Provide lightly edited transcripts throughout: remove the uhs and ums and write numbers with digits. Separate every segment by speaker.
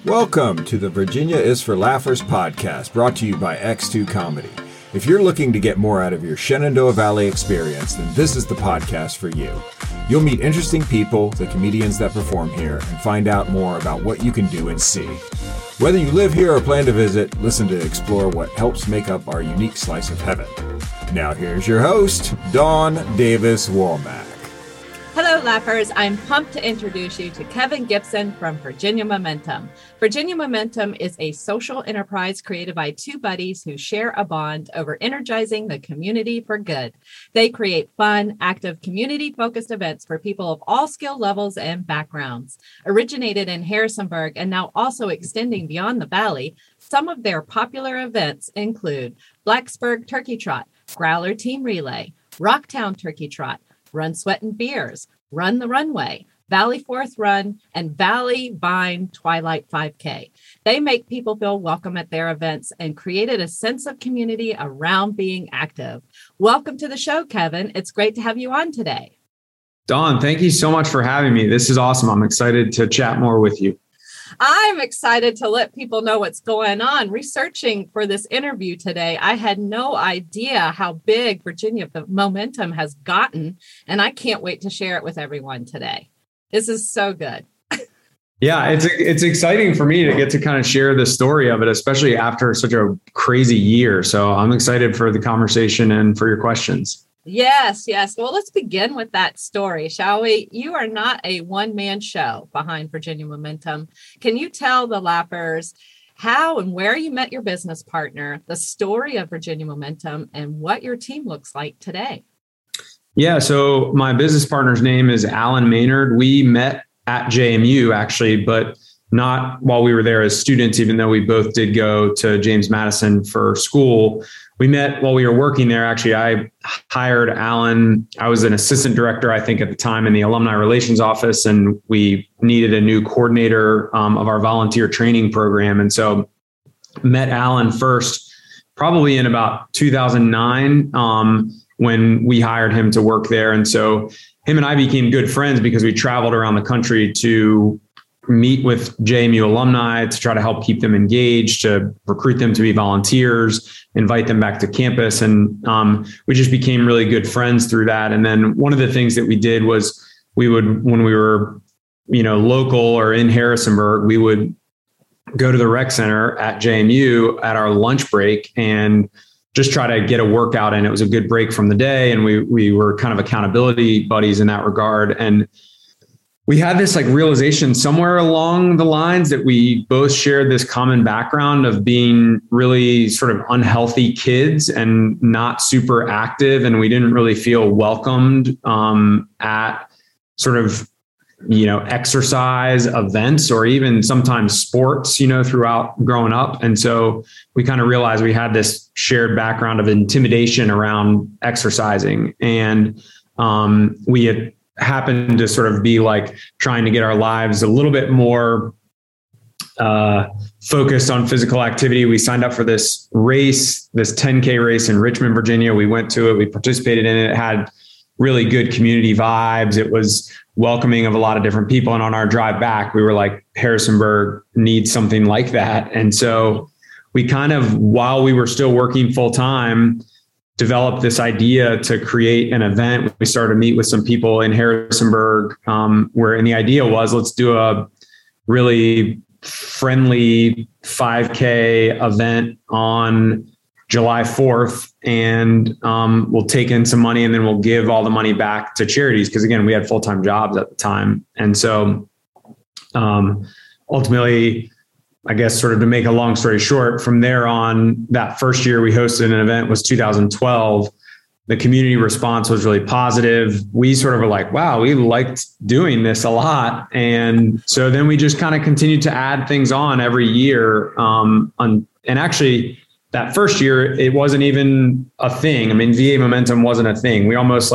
Speaker 1: Welcome to the Virginia is for Laughers podcast, brought to you by X2 Comedy. If you're looking to get more out of your Shenandoah Valley experience, then this is the podcast for you. You'll meet interesting people, the comedians that perform here, and find out more about what you can do and see. Whether you live here or plan to visit, listen to explore what helps make up our unique slice of heaven. Now here's your host, Dawn Davis Womack.
Speaker 2: Hello, Laughers. I'm pumped to introduce you to Kevin Gibson from Virginia Momentum. Virginia Momentum is a social enterprise created by two buddies who share a bond over energizing the community for good. They create fun, active, community-focused events for people of all skill levels and backgrounds. Originated in Harrisonburg and now also extending beyond the valley, some of their popular events include Blacksburg Turkey Trot, Growler Team Relay, Rocktown Turkey Trot, Run Sweatin' Beers, Run the Runway, Valley Fourth Run, and Valley Vine Twilight 5K. They make people feel welcome at their events and created a sense of community around being active. Welcome to the show, Kevin. It's great to have you on today.
Speaker 3: Dawn, thank you so much for having me. This is awesome. I'm excited to chat more with you.
Speaker 2: I'm excited to let people know what's going on. Researching for this interview today, I had no idea how big Virginia Momentum has gotten, and I can't wait to share it with everyone today. This is so good.
Speaker 3: Yeah, it's exciting for me to get to kind of share the story of it, especially after such a crazy year. So I'm excited for the conversation and for your questions.
Speaker 2: Yes. Well, let's begin with that story, shall we? You are not a one-man show behind Virginia Momentum. Can you tell the Laughers how and where you met your business partner, the story of Virginia Momentum, and what your team looks like today?
Speaker 3: Yeah, so my business partner's name is Alan Maynard. We met at JMU, actually, but not while we were there as students, even though we both did go to James Madison for school. We met while we were working there. Actually, I hired Alan. I was an assistant director, I think, at the time in the alumni relations office, and we needed a new coordinator of our volunteer training program. And so met Alan first, probably in about 2009, when we hired him to work there. And so him and I became good friends because we traveled around the country to meet with JMU alumni to try to help keep them engaged, to recruit them to be volunteers, invite them back to campus. And we just became really good friends through that. And then one of the things that we did was we would, when we were, local or in Harrisonburg, we would go to the rec center at JMU at our lunch break and just try to get a workout in. It was a good break from the day. And we were kind of accountability buddies in that regard. And we had this realization somewhere along the lines that we both shared this common background of being really sort of unhealthy kids and not super active. And we didn't really feel welcomed at sort of, exercise events or even sometimes sports, throughout growing up. And so we kind of realized we had this shared background of intimidation around exercising. And we had happened to sort of be trying to get our lives a little bit more focused on physical activity. We signed up for this race, this 10K race in Richmond, Virginia. We went to it. We participated in it. It had really good community vibes. It was welcoming of a lot of different people. And on our drive back, we were like, Harrisonburg needs something like that. And so we kind of, while we were still working full time, developed this idea to create an event. We started to meet with some people in Harrisonburg, and the idea was, let's do a really friendly 5K event on July 4th. And we'll take in some money and then we'll give all the money back to charities. Because again, we had full-time jobs at the time. And so ultimately, I guess sort of to make a long story short, from there on, that first year we hosted an event was 2012. The community response was really positive. We sort of were like, wow, we liked doing this a lot. And so then we just kind of continued to add things on every year. And actually that first year, it wasn't even a thing. I mean, VA Momentum wasn't a thing. We almost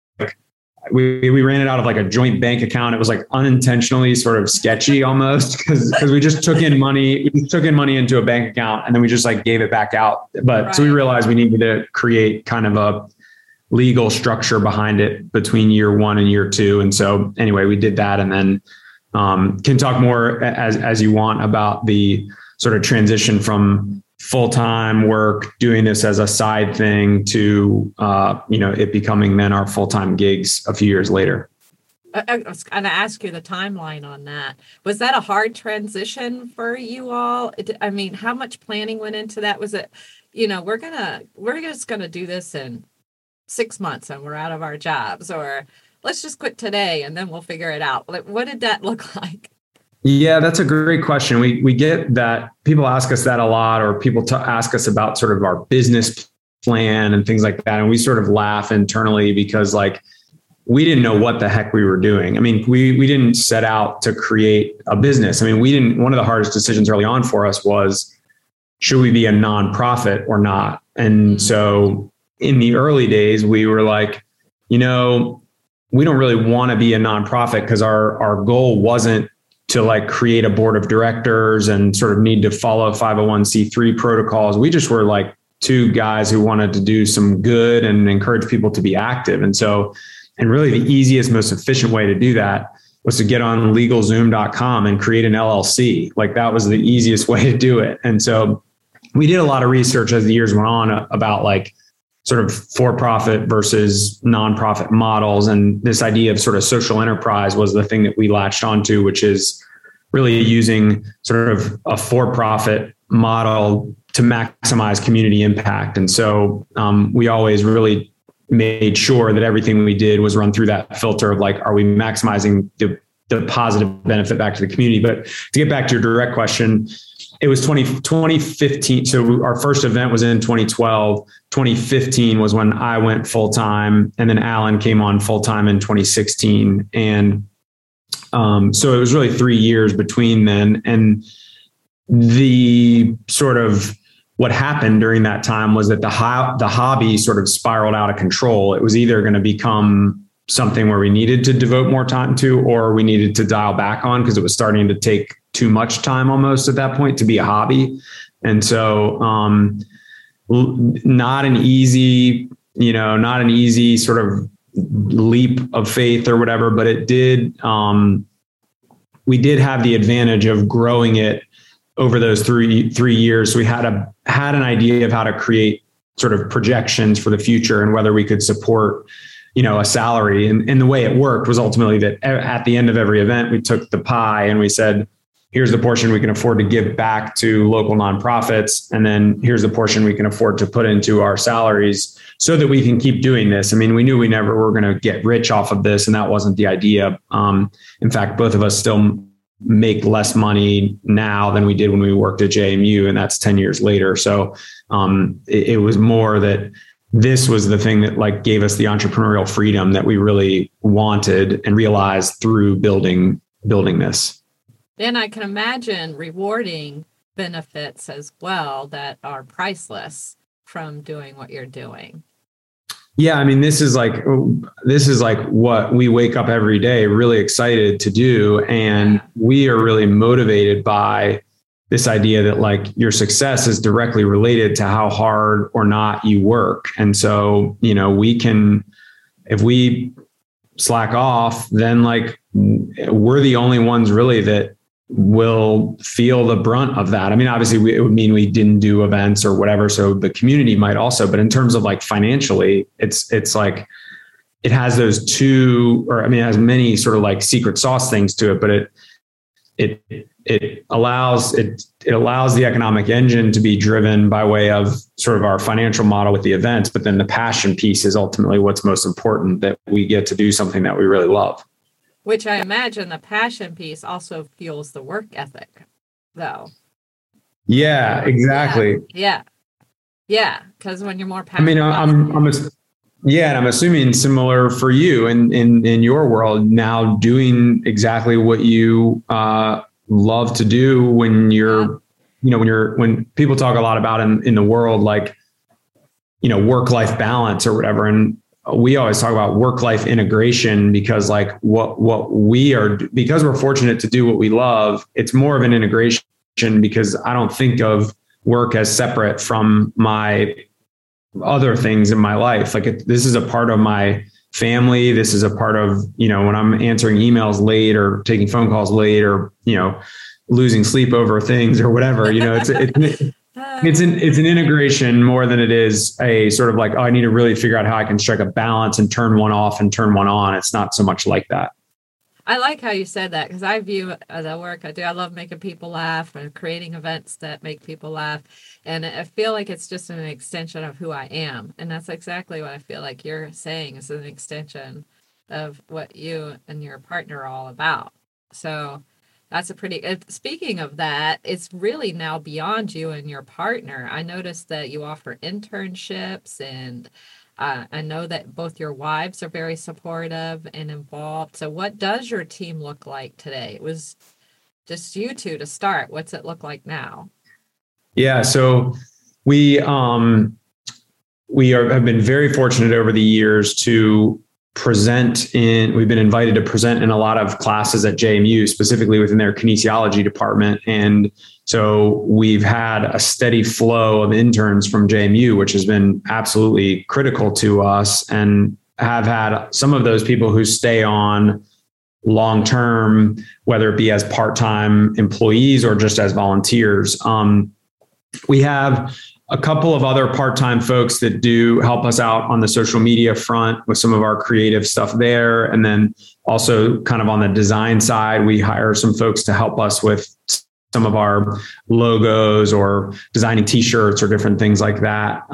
Speaker 3: we ran it out of a joint bank account. It was unintentionally sort of sketchy almost because we just took in money. We took in money into a bank account and then we just gave it back out. But right. So we realized we needed to create kind of a legal structure behind it between year one and year two. And so anyway, we did that. And then can talk more as you want about the sort of transition from full-time work, doing this as a side thing to, it becoming then our full-time gigs a few years later.
Speaker 2: I was going to ask you the timeline on that. Was that a hard transition for you all? I mean, how much planning went into that? Was it, we're just going to do this in 6 months and we're out of our jobs, or let's just quit today and then we'll figure it out? Like, what did that look like?
Speaker 3: Yeah, that's a great question. We get that. People ask us that a lot, or people ask us about sort of our business plan and things like that. And we sort of laugh internally because we didn't know what the heck we were doing. I mean, we didn't set out to create a business. I mean, one of the hardest decisions early on for us was, should we be a nonprofit or not? And so in the early days, we were like, we don't really want to be a nonprofit, because our goal wasn't to create a board of directors and sort of need to follow 501c3 protocols. We just were two guys who wanted to do some good and encourage people to be active. And really the easiest, most efficient way to do that was to get on LegalZoom.com and create an LLC. That was the easiest way to do it. And so we did a lot of research as the years went on about sort of for-profit versus nonprofit models. And this idea of sort of social enterprise was the thing that we latched onto, which is really using sort of a for-profit model to maximize community impact. And so we always really made sure that everything we did was run through that filter of are we maximizing the positive benefit back to the community? But to get back to your direct question, it was 2015. So our first event was in 2012. 2015 was when I went full-time, and then Alan came on full-time in 2016. And so it was really 3 years between then. And the sort of what happened during that time was that the hobby sort of spiraled out of control. It was either going to become something where we needed to devote more time to, or we needed to dial back on, because it was starting to take too much time almost at that point to be a hobby. And so not an easy sort of leap of faith or whatever, but it did, we did have the advantage of growing it over those three years. So we had an idea of how to create sort of projections for the future and whether we could support, a salary. And the way it worked was ultimately that at the end of every event, we took the pie and we said, here's the portion we can afford to give back to local nonprofits. And then here's the portion we can afford to put into our salaries so that we can keep doing this. I mean, we knew we never were going to get rich off of this, and that wasn't the idea. In fact, both of us still make less money now than we did when we worked at JMU, and that's 10 years later. So it was more that this was the thing that gave us the entrepreneurial freedom that we really wanted and realized through building this.
Speaker 2: Then I can imagine rewarding benefits as well that are priceless from doing what you're doing.
Speaker 3: Yeah, I mean, this is what we wake up every day really excited to do. And we are really motivated by this idea that your success is directly related to how hard or not you work. And so, we can, if we slack off, then we're the only ones really that will feel the brunt of that. I mean, obviously it would mean we didn't do events or whatever. So the community might also, but in terms of financially, it's it has those two, or I mean, it has many sort of secret sauce things to it, but it allows the economic engine to be driven by way of sort of our financial model with the events. But then the passion piece is ultimately what's most important, that we get to do something that we really love.
Speaker 2: Which I imagine the passion piece also fuels the work ethic, though.
Speaker 3: Yeah, exactly.
Speaker 2: Yeah. Because when you're more passionate.
Speaker 3: I mean, and I'm assuming similar for you in your world now, doing exactly what you love to do when you're, when people talk a lot about in the world, work-life balance or whatever. And we always talk about work-life integration, because what we are, because we're fortunate to do what we love, it's more of an integration, because I don't think of work as separate from my other things in my life. This is a part of my family. This is a part of, when I'm answering emails late or taking phone calls late or, losing sleep over things or whatever, it's an integration more than it is a sort of like, oh, I need to really figure out how I can strike a balance and turn one off and turn one on. It's not so much like that.
Speaker 2: I like how you said that, because I view the work I do. I love making people laugh and creating events that make people laugh. And I feel like it's just an extension of who I am. And that's exactly what I feel like you're saying is an extension of what you and your partner are all about. So that's speaking of that, it's really now beyond you and your partner. I noticed that you offer internships, and I know that both your wives are very supportive and involved. So what does your team look like today? It was just you two to start. What's it look like now?
Speaker 3: Yeah. So we have been very fortunate over the years to we've been invited to present in a lot of classes at JMU, specifically within their kinesiology department. And so we've had a steady flow of interns from JMU, which has been absolutely critical to us, and have had some of those people who stay on long-term, whether it be as part-time employees or just as volunteers. We have a couple of other part-time folks that do help us out on the social media front with some of our creative stuff there. And then also kind of on the design side, we hire some folks to help us with some of our logos or designing t-shirts or different things like that.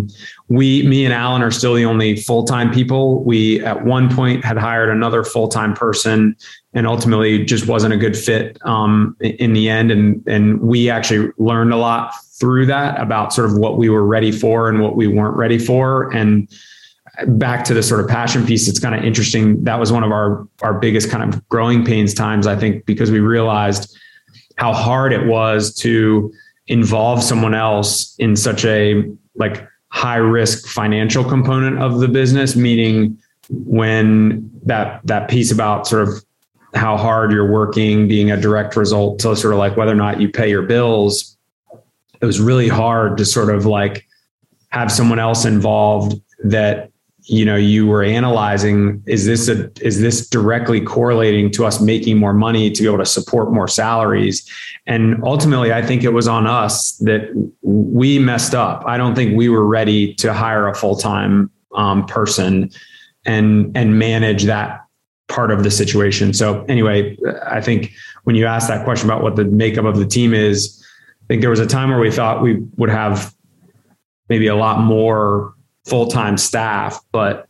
Speaker 3: Me and Alan are still the only full-time people. We at one point had hired another full-time person and ultimately just wasn't a good fit in the end. And we actually learned a lot through that about sort of what we were ready for and what we weren't ready for. And back to the sort of passion piece, it's kind of interesting. That was one of our biggest kind of growing pains times, I think, because we realized how hard it was to involve someone else in such a like high risk financial component of the business, meaning when that piece about sort of how hard you're working being a direct result to sort of like whether or not you pay your bills, it was really hard to sort of like have someone else involved that, you were analyzing, is this directly correlating to us making more money to be able to support more salaries? And ultimately, I think it was on us that we messed up. I don't think we were ready to hire a full-time person and manage that part of the situation. So anyway, I think when you ask that question about what the makeup of the team is, I think there was a time where we thought we would have maybe a lot more full-time staff, but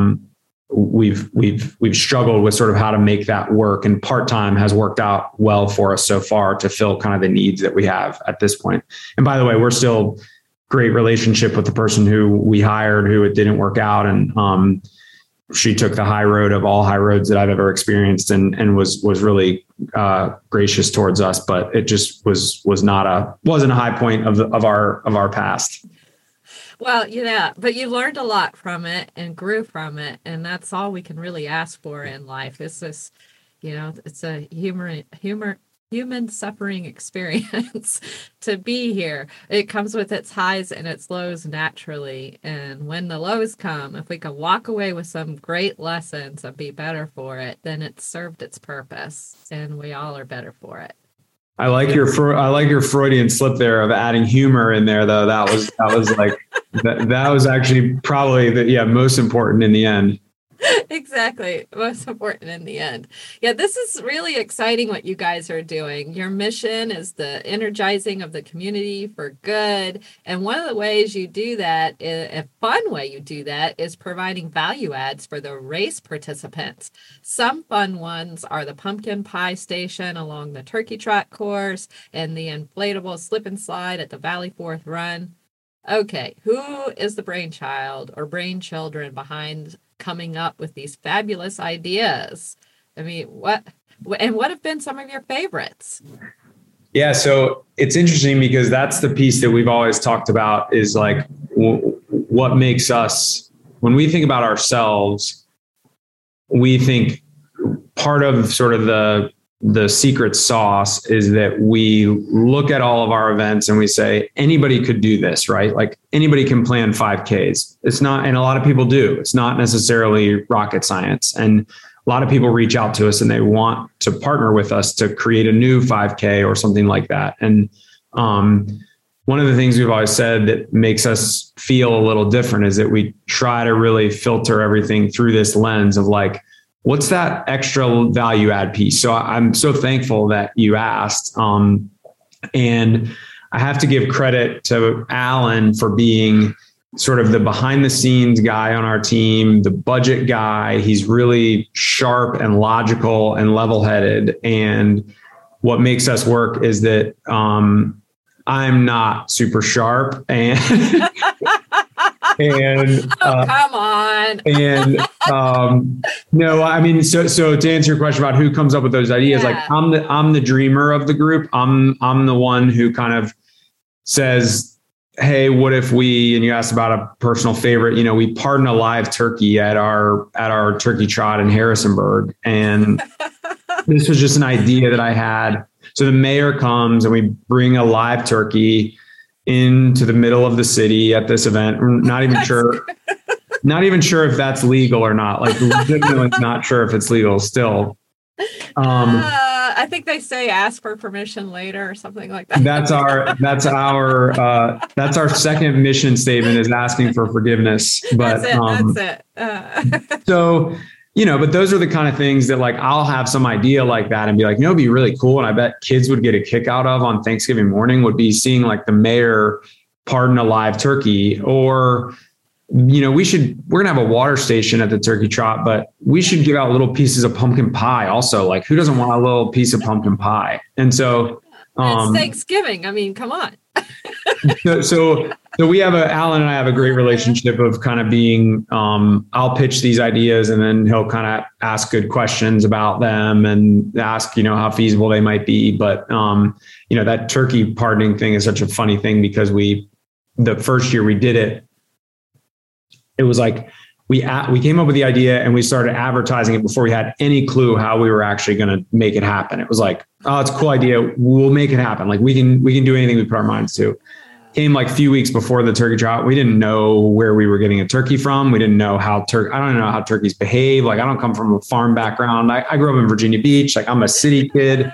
Speaker 3: we've struggled with sort of how to make that work, and part-time has worked out well for us so far to fill kind of the needs that we have at this point. And by the way, we're still great relationship with the person who we hired, who it didn't work out. And she took the high road of all high roads that I've ever experienced and was really gracious towards us, but it just wasn't a high point of our past.
Speaker 2: Well, yeah, but you learned a lot from it and grew from it. And that's all we can really ask for in life. It's this, it's a human suffering experience to be here. It comes with its highs and its lows naturally. And when the lows come, if we can walk away with some great lessons and be better for it, then it's served its purpose and we all are better for it.
Speaker 3: I like your Freudian slip there of adding humor in there, though. That was like that was actually probably the most important in the end.
Speaker 2: Exactly. Most important in the end. Yeah, this is really exciting what you guys are doing. Your mission is the energizing of the community for good. And one of the ways you do that, a fun way you do that, is providing value adds for the race participants. Some fun ones are the pumpkin pie station along the turkey trot course and the inflatable slip and slide at the Valley Fourth Run. Okay, who is the brainchild or brainchildren behind coming up with these fabulous ideas? I mean, what have been some of your favorites?
Speaker 3: Yeah, so it's interesting because that's the piece that we've always talked about is like what makes us, when we think about ourselves, we think part of sort of the the secret sauce is that we look at all of our events and we say, anybody could do this, right? Like anybody can plan 5Ks. It's not, and a lot of people do. It's not necessarily rocket science. And a lot of people reach out to us and they want to partner with us to create a new 5K or something like that. And one of the things we've always said that makes us feel a little different is that we try to really filter everything through this lens of like, what's that extra value add piece? So I'm so thankful that you asked. And I have to give credit to Alan for being sort of the behind the scenes guy on our team, the budget guy. He's really sharp and logical and level headed. And what makes us work is that I'm not super sharp and
Speaker 2: come on.
Speaker 3: No, I mean, so to answer your question about who comes up with those ideas, like I'm the dreamer of the group. I'm the one who kind of says, hey, what if we, and you asked about a personal favorite, we pardon a live turkey at our turkey trot in Harrisonburg. And this was just an idea that I had. So the mayor comes and we bring a live turkey into the middle of the city at this event. We're not even sure if that's legal or not. Like legitimately not sure if it's legal still.
Speaker 2: I think they say ask for permission later or something like that. That's our second mission statement is asking for forgiveness. But that's it.
Speaker 3: So, but those are the kind of things that like, I'll have some idea like that and be like, it'd be really cool. And I bet kids would get a kick out of on Thanksgiving morning would be seeing like the mayor pardon a live turkey, or, we're going to have a water station at the turkey trot, but we should give out little pieces of pumpkin pie also. Like who doesn't want a little piece of pumpkin pie? And so
Speaker 2: it's Thanksgiving. I mean, come on.
Speaker 3: So we have Alan and I have a great relationship of kind of being, I'll pitch these ideas and then he'll kind of ask good questions about them and ask, how feasible they might be. But, that turkey pardoning thing is such a funny thing because the first year we did it, it was like, we came up with the idea and we started advertising it before we had any clue how we were actually going to make it happen. It was like, oh, it's a cool idea. We'll make it happen. Like we can do anything we put our minds to. Came like a few weeks before the turkey trot. We didn't know where we were getting a turkey from. We didn't know I don't know how turkeys behave. Like I don't come from a farm background. I grew up in Virginia Beach. Like I'm a city kid.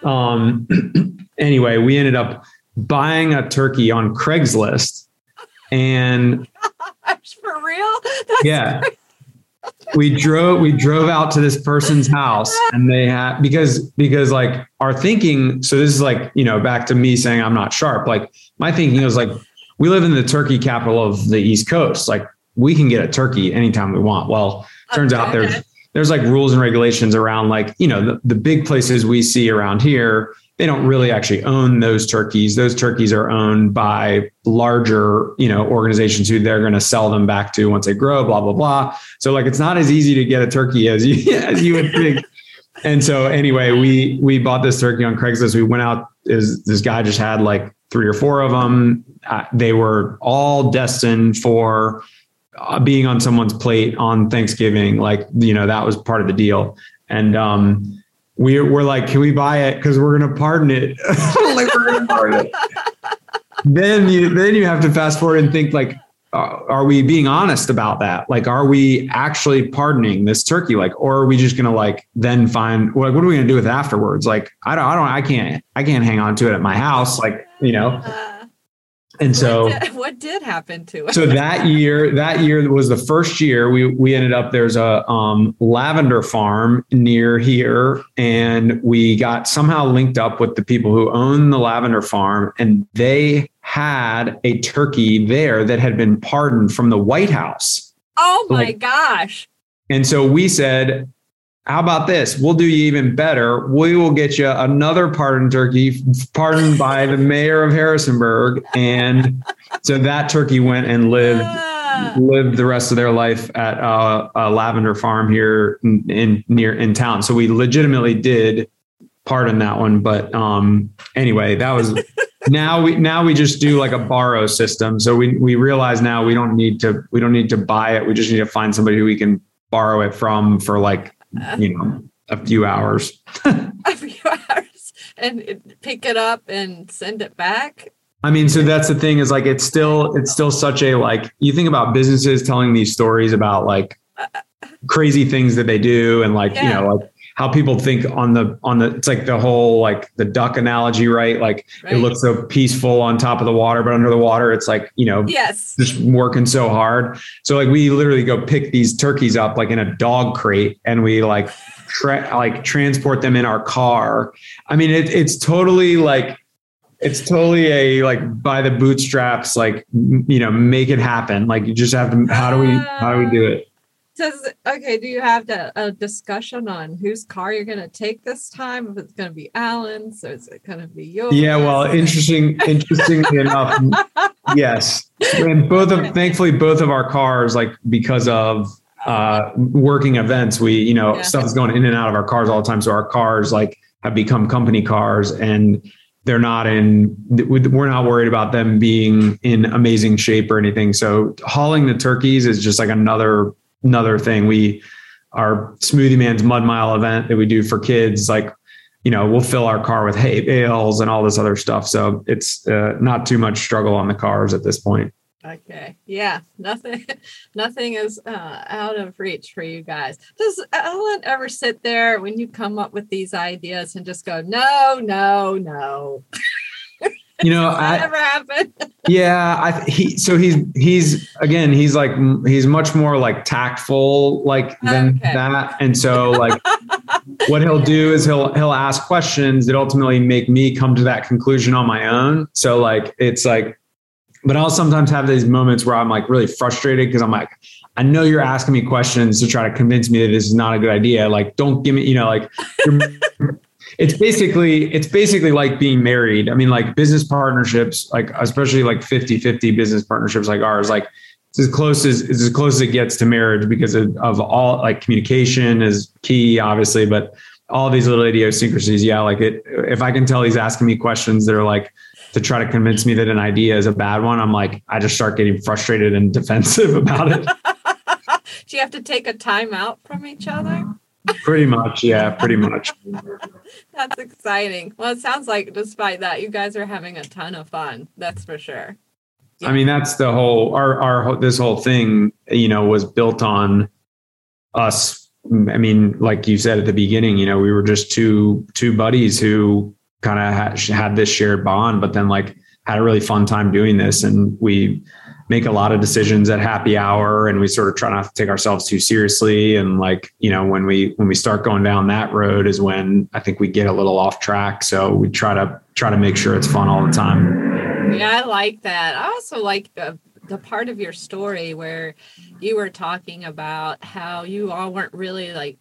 Speaker 3: Anyway, we ended up buying a turkey on Craigslist and
Speaker 2: for real?
Speaker 3: Yeah. We drove out to this person's house and they had, because like our thinking, so this is like, back to me saying I'm not sharp. Like my thinking was like, we live in the turkey capital of the East Coast. Like we can get a turkey anytime we want. Well, turns out there's like rules and regulations around like, the big places we see around here, they don't really actually own those turkeys. Those turkeys are owned by larger, organizations who they're going to sell them back to once they grow, blah, blah, blah. So like, it's not as easy to get a turkey as you would think. And so anyway, we bought this turkey on Craigslist. We went out, this guy just had like 3 or 4 of them. They were all destined for being on someone's plate on Thanksgiving. Like, that was part of the deal. And, we're like, can we buy it? Because we're going to pardon it. Like we're going to pardon it. Then you have to fast forward and think like, are we being honest about that? Like, are we actually pardoning this turkey? Like, or are we just going to like then find what are we going to do with it afterwards? Like, I can't hang on to it at my house. Like, And so
Speaker 2: what did happen to it?
Speaker 3: So that year was the first year we ended up, there's a lavender farm near here, and we got somehow linked up with the people who own the lavender farm, and they had a turkey there that had been pardoned from the White House.
Speaker 2: Oh my gosh.
Speaker 3: And so we said, how about this? We'll do you even better. We will get you another pardoned turkey, pardoned by the mayor of Harrisonburg. And so that turkey went and lived the rest of their life at a lavender farm here in town. So we legitimately did pardon that one. But anyway, that was now we just do like a borrow system. So we realize now we don't need to buy it. We just need to find somebody who we can borrow it from for like, a few hours.
Speaker 2: A few hours, and pick it up and send it back.
Speaker 3: I mean, so that's the thing is like, it's still such a, like, you think about businesses telling these stories about like crazy things that they do. And like, you know, like how people think on the, it's like the whole, like the duck analogy, right? Like it looks so peaceful on top of the water, but under the water, it's like, you know, just working so hard. So like we literally go pick these turkeys up like in a dog crate, and we like, transport them in our car. I mean, it's totally a like by the bootstraps, like, you know, make it happen. Like you just have to, how do we do it?
Speaker 2: Do you have a discussion on whose car you're going to take this time? If it's going to be Alan's, or is it going to be yours?
Speaker 3: Yeah, well, interestingly enough, yes. And thankfully both of our cars, like because of working events, we, you know, stuff is going in and out of our cars all the time. So our cars like have become company cars, and we're not worried about them being in amazing shape or anything. So hauling the turkeys is just like another thing. Our Smoothie Man's Mud Mile event that we do for kids, like, you know, we'll fill our car with hay bales and all this other stuff. So it's not too much struggle on the cars at this point.
Speaker 2: Okay. Yeah. Nothing is out of reach for you guys. Does Alan ever sit there when you come up with these ideas and just go, no?
Speaker 3: You know,
Speaker 2: that ever happened?
Speaker 3: Yeah. He's much more like tactful, like than that. And so like what he'll do is he'll ask questions that ultimately make me come to that conclusion on my own. So like, it's like, but I'll sometimes have these moments where I'm like really frustrated because I'm like, I know you're asking me questions to try to convince me that this is not a good idea. Like, don't give me, you know, like it's basically like being married. I mean, like business partnerships, like especially like 50-50 business partnerships like ours, like it's as close as it gets to marriage because of all, like communication is key, obviously, but all these little idiosyncrasies. Yeah. Like if I can tell he's asking me questions that are like, to try to convince me that an idea is a bad one, I'm like, I just start getting frustrated and defensive about it.
Speaker 2: Do you have to take a time out from each other?
Speaker 3: Pretty much. Yeah, pretty much.
Speaker 2: That's exciting. Well, it sounds like despite that, you guys are having a ton of fun. That's for sure. Yeah.
Speaker 3: I mean, that's the whole, this whole thing, you know, was built on us. I mean, like you said at the beginning, you know, we were just two buddies who kind of had this shared bond, but then like had a really fun time doing this. And we make a lot of decisions at happy hour, and we sort of try not to take ourselves too seriously. And like, you know, when we start going down that road is when I think we get a little off track. So we try to make sure it's fun all the time.
Speaker 2: Yeah, I like that. I also like the part of your story where you were talking about how you all weren't really like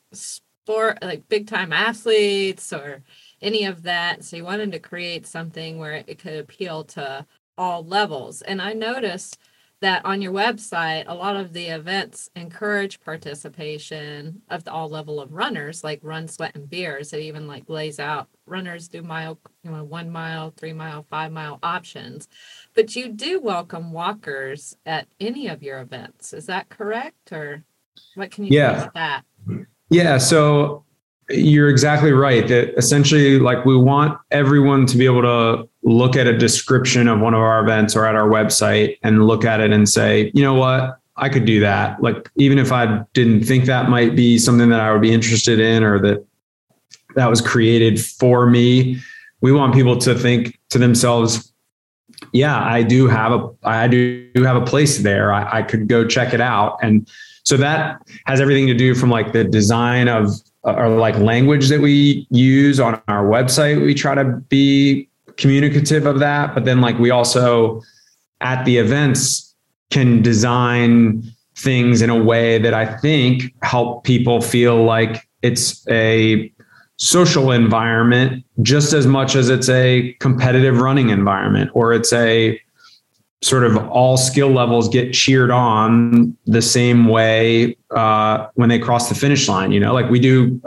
Speaker 2: big time athletes or any of that. So you wanted to create something where it could appeal to all levels. And I noticed that on your website, a lot of the events encourage participation of all level of runners, like Run, Sweat, and Beers. It even like lays out runners do 1 mile, 3 mile, 5 mile options. But you do welcome walkers at any of your events. Is that correct? Or what can you say about that?
Speaker 3: Yeah. So you're exactly right that essentially like we want everyone to be able to look at a description of one of our events or at our website and look at it and say, you know what, I could do that. Like, even if I didn't think that might be something that I would be interested in, or that was created for me, we want people to think to themselves, yeah, I do have a place there. I could go check it out. And so that has everything to do from like the design of, or like language that we use on our website. We try to be communicative of that, but then like we also at the events can design things in a way that I think help people feel like it's a social environment just as much as it's a competitive running environment, or it's a sort of all skill levels get cheered on the same way when they cross the finish line. You know, like we do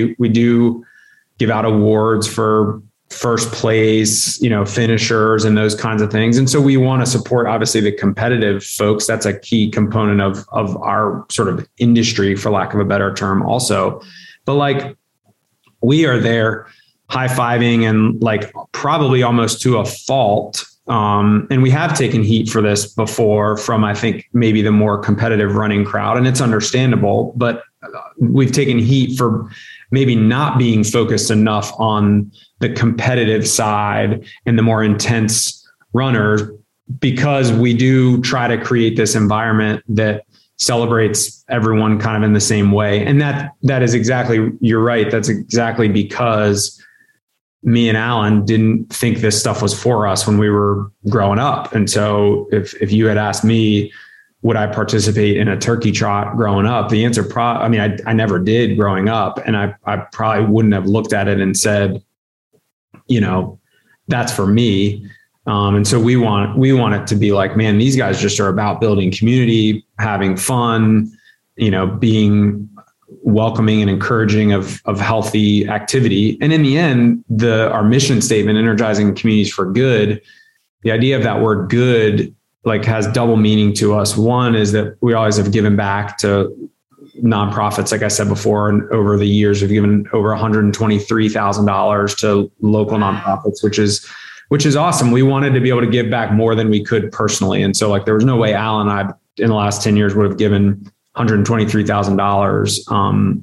Speaker 3: give out awards for first place, you know, finishers and those kinds of things. And so we want to support obviously the competitive folks. That's a key component of our sort of industry, for lack of a better term also. But like, we are there high-fiving and like probably almost to a fault. And we have taken heat for this before from, I think, maybe the more competitive running crowd, and it's understandable, but we've taken heat for maybe not being focused enough on the competitive side and the more intense runners, because we do try to create this environment that celebrates everyone kind of in the same way. And that is exactly, you're right. That's exactly because me and Alan didn't think this stuff was for us when we were growing up. And so if you had asked me, would I participate in a turkey trot growing up? The answer, I never did growing up. And I probably wouldn't have looked at it and said, that's for me. And so we want it to be like, man, these guys just are about building community, having fun, being welcoming and encouraging of healthy activity. And in the end, our mission statement, energizing communities for good, the idea of that word good, like, has double meaning to us. One is that we always have given back to nonprofits. Like I said before, and over the years, we've given over $123,000 to local nonprofits, which is awesome. We wanted to be able to give back more than we could personally. And so, like, there was no way Al and I in the last 10 years would have given $123,000 on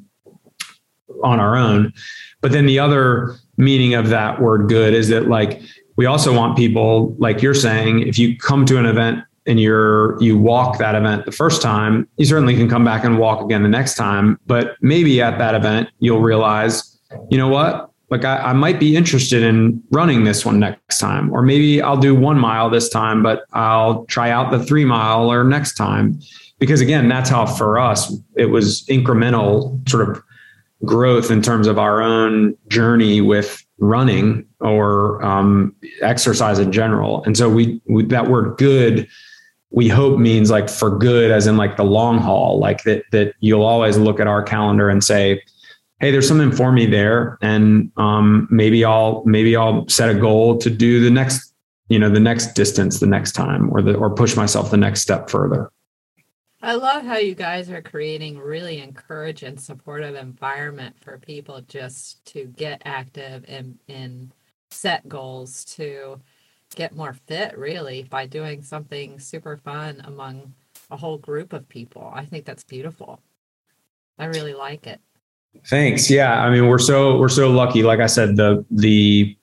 Speaker 3: our own. But then the other meaning of that word good is that, like, we also want people, like you're saying, if you come to an event and you walk that event the first time, you certainly can come back and walk again the next time. But maybe at that event, you'll realize, you know what? Like, I might be interested in running this one next time, or maybe I'll do 1 mile this time, but I'll try out the 3 mile or next time. Because again, that's how for us, it was incremental sort of growth in terms of our own journey with running or exercise in general. And so we that word good, we hope means like for good, as in like the long haul, like that you'll always look at our calendar and say, hey, there's something for me there. And maybe I'll set a goal to do the next distance the next time, or push myself the next step further.
Speaker 2: I love how you guys are creating really encourage and supportive environment for people just to get active and set goals to get more fit, really, by doing something super fun among a whole group of people. I think that's beautiful. I really like it.
Speaker 3: Thanks. Yeah. I mean, we're so lucky. Like I said, the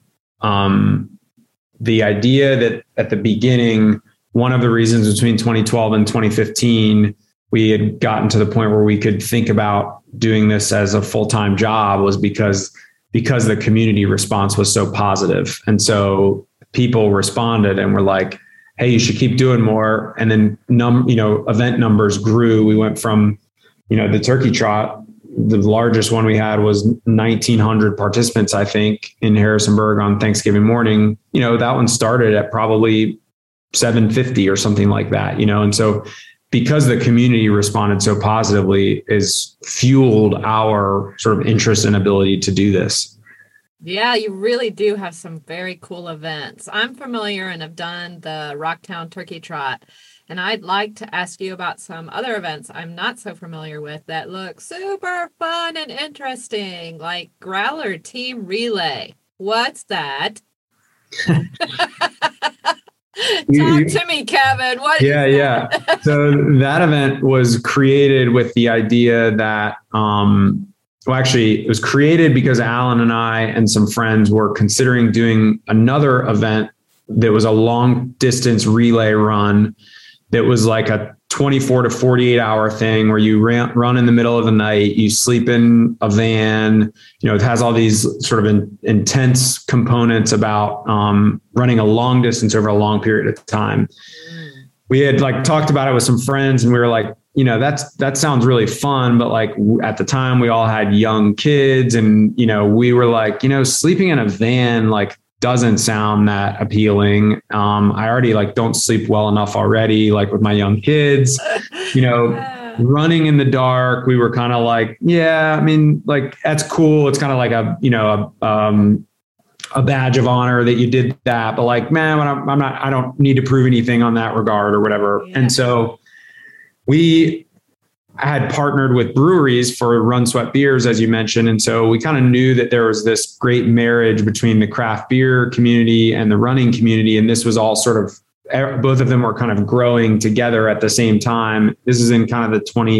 Speaker 3: idea that at the beginning, one of the reasons between 2012 and 2015, we had gotten to the point where we could think about doing this as a full-time job was because the community response was so positive. And so people responded and were like, hey, you should keep doing more. And then, event numbers grew. We went from, the turkey trot, the largest one we had was 1,900 participants, I think, in Harrisonburg on Thanksgiving morning. That one started at probably 750 or something like that, and so because the community responded so positively is fueled our sort of interest and ability to do this.
Speaker 2: Yeah, you really do have some very cool events. I'm familiar and have done the Rocktown Turkey Trot, and I'd like to ask you about some other events I'm not so familiar with that look super fun and interesting, like Growler Team Relay. What's that? Talk to me, Kevin. What?
Speaker 3: Yeah. So that event was created with the idea that, it was created because Alan and I and some friends were considering doing another event that was a long distance relay run that was like a 24 to 48 hour thing where you run in the middle of the night, you sleep in a van. It has all these sort of intense components about running a long distance over a long period of time. We had talked about it with some friends, and we were like, that sounds really fun. But at the time we all had young kids, and, we were like, sleeping in a van, doesn't sound that appealing. I already don't sleep well enough already, with my young kids, running in the dark. We were kind of like, yeah, I mean, that's cool. It's kind of like a badge of honor that you did that, but man, I don't need to prove anything on that regard or whatever. Yeah. And so we I had partnered with breweries for Run Sweat Beers, as you mentioned. And so we kind of knew that there was this great marriage between the craft beer community and the running community. And this was all sort of, both of them were kind of growing together at the same time. This is in kind of the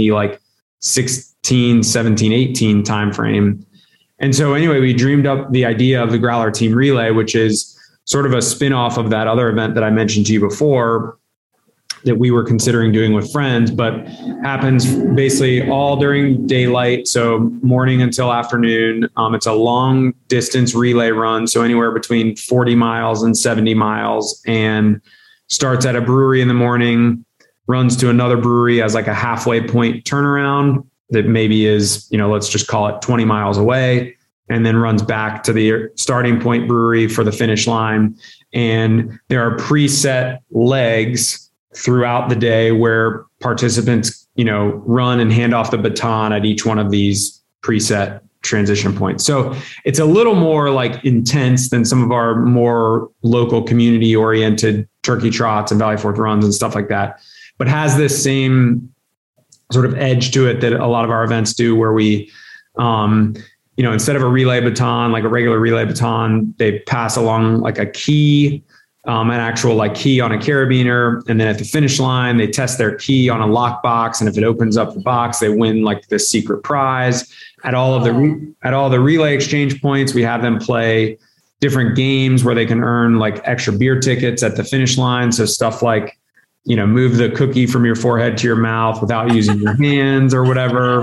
Speaker 3: 2016, 17, 18 timeframe. And so anyway, we dreamed up the idea of the Growler Team Relay, which is sort of a spin-off of that other event that I mentioned to you before, that we were considering doing with friends, but happens basically all during daylight. So morning until afternoon. It's a long distance relay run. So anywhere between 40 miles and 70 miles, and starts at a brewery in the morning, runs to another brewery as like a halfway point turnaround that maybe is, let's just call it 20 miles away, and then runs back to the starting point brewery for the finish line. And there are preset legs throughout the day where participants, run and hand off the baton at each one of these preset transition points. So it's a little more like intense than some of our more local community oriented turkey trots and Valley Forge runs and stuff like that, but has this same sort of edge to it that a lot of our events do, where we, instead of a relay baton, like a regular relay baton, they pass along like a key, an actual like key on a carabiner. And then at the finish line, they test their key on a lockbox. And if it opens up the box, they win like the secret prize. At all the relay exchange points, we have them play different games where they can earn like extra beer tickets at the finish line. So stuff like, move the cookie from your forehead to your mouth without using your hands or whatever.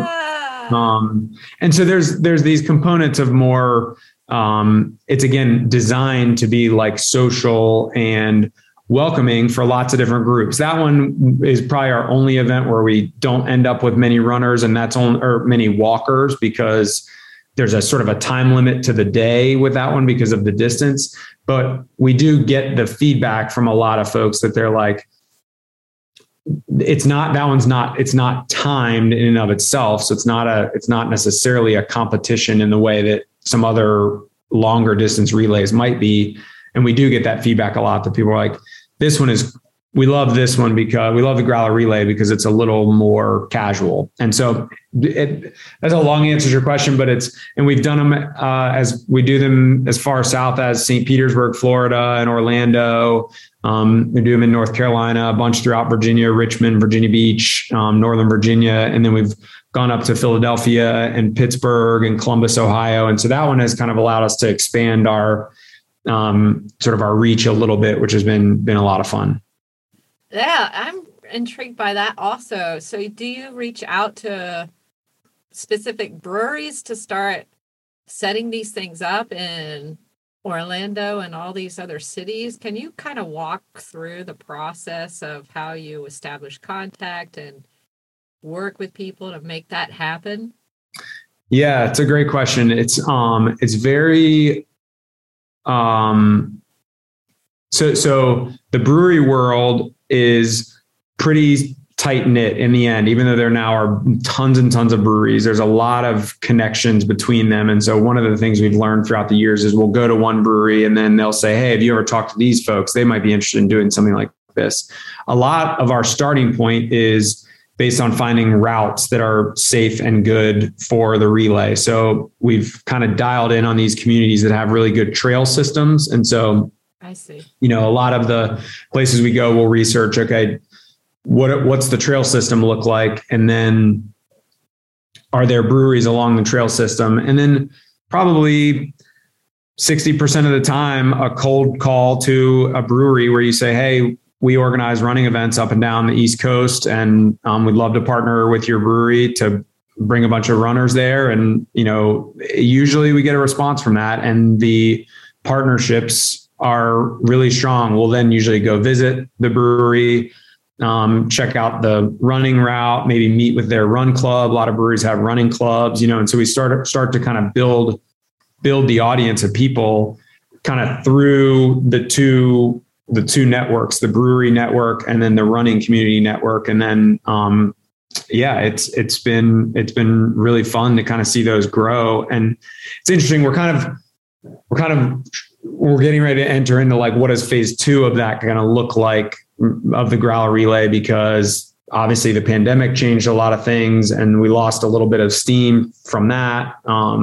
Speaker 3: And so there's these components of more, it's again designed to be like social and welcoming for lots of different groups. That one is probably our only event where we don't end up with many runners, and or many walkers, because there's a sort of a time limit to the day with that one because of the distance. But we do get the feedback from a lot of folks that they're like, it's not timed in and of itself. So it's not necessarily a competition in the way that some other longer distance relays might be. And we do get that feedback a lot, that people are like, we love this one because we love the Growler Relay because it's a little more casual. And so that's a long answer to your question, but and we've done them as we do them as far south as St. Petersburg, Florida, and Orlando. We do them in North Carolina, a bunch throughout Virginia, Richmond, Virginia Beach, Northern Virginia. And then we've gone up to Philadelphia and Pittsburgh and Columbus, Ohio. And so that one has kind of allowed us to expand our sort of our reach a little bit, which has been a lot of fun.
Speaker 2: Yeah, I'm intrigued by that also. So do you reach out to specific breweries to start setting these things up in Orlando and all these other cities? Can you kind of walk through the process of how you establish contact and work with people to make that happen?
Speaker 3: Yeah, it's a great question. It's very, so the brewery world is pretty tight knit in the end, even though there now are tons and tons of breweries. There's a lot of connections between them. And so one of the things we've learned throughout the years is we'll go to one brewery and then they'll say, hey, have you ever talked to these folks? They might be interested in doing something like this. A lot of our starting point is based on finding routes that are safe and good for the relay. So we've kind of dialed in on these communities that have really good trail systems. And so
Speaker 2: I see.
Speaker 3: A lot of the places we go, we'll research, okay, what's the trail system look like? And then are there breweries along the trail system? And then probably 60% of the time, a cold call to a brewery where you say, hey, we organize running events up and down the East Coast, and we'd love to partner with your brewery to bring a bunch of runners there. And, usually we get a response from that, and the partnerships are really strong. We'll then usually go visit the brewery, check out the running route, maybe meet with their run club. A lot of breweries have running clubs, and so we start to kind of build the audience of people kind of through the two networks, the brewery network and then the running community network. And then, it's been really fun to kind of see those grow. And it's interesting. We're getting ready to enter into like, what does phase 2 of that kind of look like of the Growler Relay? Because obviously the pandemic changed a lot of things and we lost a little bit of steam from that.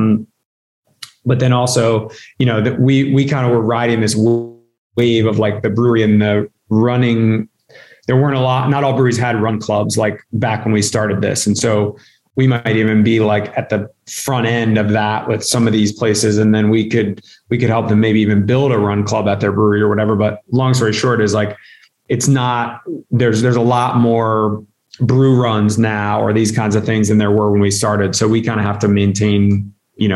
Speaker 3: But then also, that we kind of were riding this wave of like the brewery and the running. There weren't not all breweries had run clubs like back when we started this. And so we might even be like at the front end of that with some of these places. And then we could help them maybe even build a run club at their brewery or whatever. But long story short is like, it's not, there's a lot more brew runs now or these kinds of things than there were when we started. So we kind of have to maintain,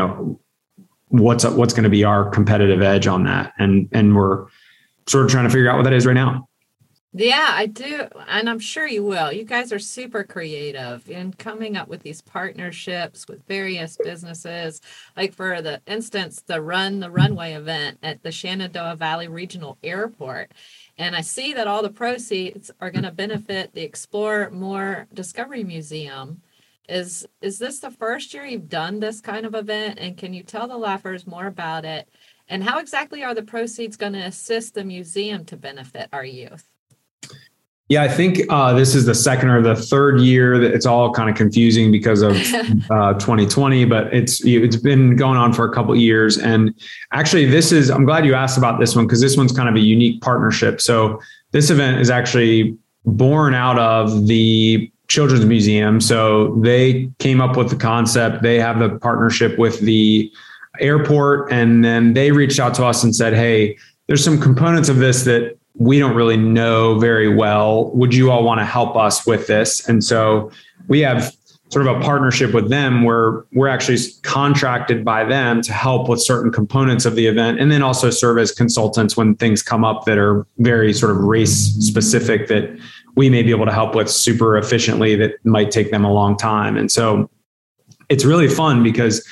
Speaker 3: what's going to be our competitive edge on that. And we're sort of trying to figure out what that is right now.
Speaker 2: Yeah, I do. And I'm sure you will. You guys are super creative in coming up with these partnerships with various businesses. Like for the instance, the Runway event at the Shenandoah Valley Regional Airport. And I see that all the proceeds are going to benefit the Explore More Discovery Museum. Is this the first year you've done this kind of event? And can you tell the Laughers more about it? And how exactly are the proceeds going to assist the museum to benefit our youth?
Speaker 3: Yeah, I think this is the second or the third year that it's all kind of confusing because of 2020, but it's been going on for a couple of years. And actually I'm glad you asked about this one because this one's kind of a unique partnership. So this event is actually born out of the Children's Museum. So they came up with the concept. They have the partnership with the airport. And then they reached out to us and said, hey, there's some components of this that we don't really know very well. Would you all want to help us with this? And so we have sort of a partnership with them where we're actually contracted by them to help with certain components of the event and then also serve as consultants when things come up that are very sort of race specific that we may be able to help with super efficiently that might take them a long time. And so it's really fun because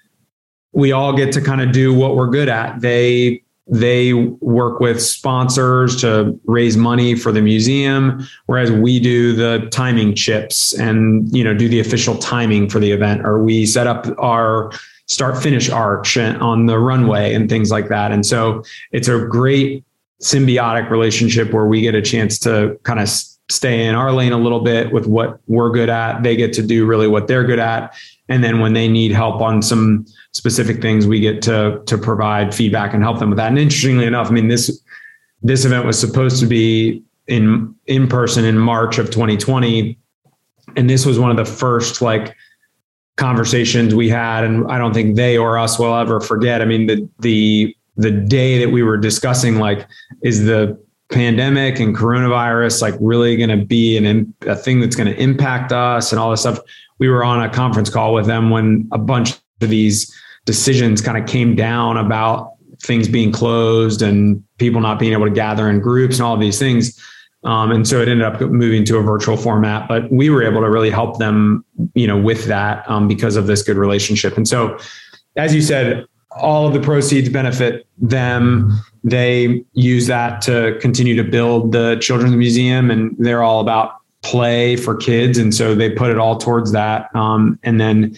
Speaker 3: we all get to kind of do what we're good at. They work with sponsors to raise money for the museum, whereas we do the timing chips and, do the official timing for the event, or we set up our start finish arch on the runway and things like that. And so it's a great symbiotic relationship where we get a chance to kind of stay in our lane a little bit with what we're good at. They get to do really what they're good at. And then when they need help on some specific things, we get to provide feedback and help them with that. And interestingly enough, I mean, this event was supposed to be in person in March of 2020. And this was one of the first conversations we had. And I don't think they or us will ever forget. I mean, the day that we were discussing, is the pandemic and coronavirus, really going to be a thing that's going to impact us and all this stuff. We were on a conference call with them when a bunch of these decisions kind of came down about things being closed and people not being able to gather in groups and all of these things. And so it ended up moving to a virtual format, but we were able to really help them, with that because of this good relationship. And so, as you said, all of the proceeds benefit them. They use that to continue to build the Children's Museum, and they're all about play for kids. And so they put it all towards that. And then,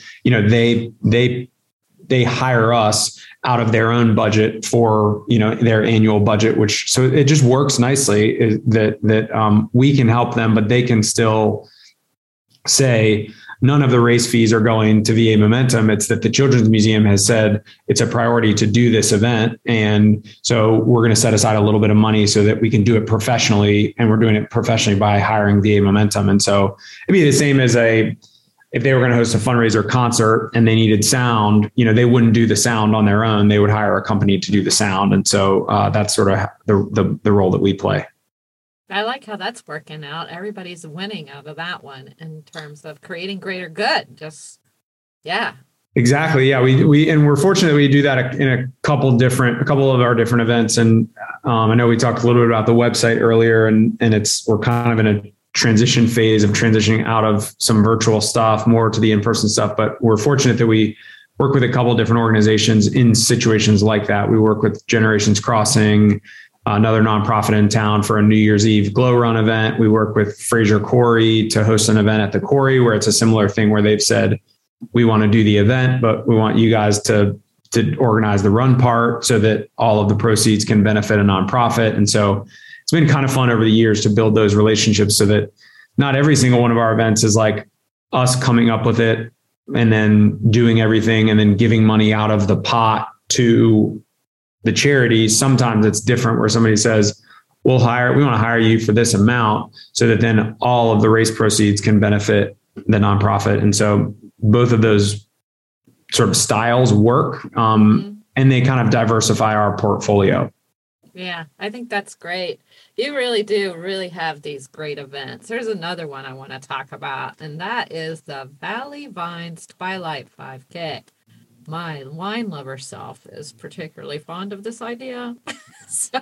Speaker 3: they hire us out of their own budget for, their annual budget, so it just works nicely that we can help them, but they can still say none of the race fees are going to VA Momentum. It's that the Children's Museum has said it's a priority to do this event. And so we're going to set aside a little bit of money so that we can do it professionally. And we're doing it professionally by hiring VA Momentum. And so it'd be the same as if they were going to host a fundraiser concert and they needed sound, they wouldn't do the sound on their own. They would hire a company to do the sound. And so that's sort of the role that we play.
Speaker 2: I like how that's working out. Everybody's winning out of that one in terms of creating greater good.
Speaker 3: Exactly. Yeah. We're fortunate that we do that in a couple of our different events. And I know we talked a little bit about the website earlier and we're kind of in a transition phase of transitioning out of some virtual stuff more to the in-person stuff. But we're fortunate that we work with a couple of different organizations in situations like that. We work with Generations Crossing, another nonprofit in town, for a New Year's Eve glow run event. We work with Fraser Quarry to host an event at the Quarry where it's a similar thing where they've said, we want to do the event, but we want you guys to organize the run part so that all of the proceeds can benefit a nonprofit. And so it's been kind of fun over the years to build those relationships so that not every single one of our events is like us coming up with it and then doing everything and then giving money out of the pot to the charity. Sometimes it's different where somebody says, we want to hire you for this amount so that then all of the race proceeds can benefit the nonprofit. And so both of those sort of styles work, and they kind of diversify our portfolio.
Speaker 2: Yeah, I think that's great. You really do have these great events. There's another one I want to talk about, and that is the Valley Vines Twilight 5K. My wine lover self is particularly fond of this idea. So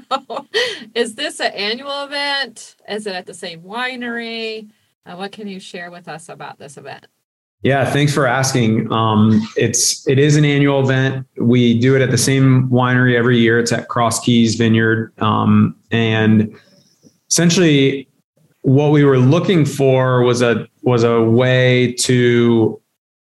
Speaker 2: is this an annual event? Is it at the same winery? What can you share with us about this event?
Speaker 3: Yeah, thanks for asking. It is an annual event. We do it at the same winery every year. It's at Cross Keys Vineyard. And essentially what we were looking for was a way to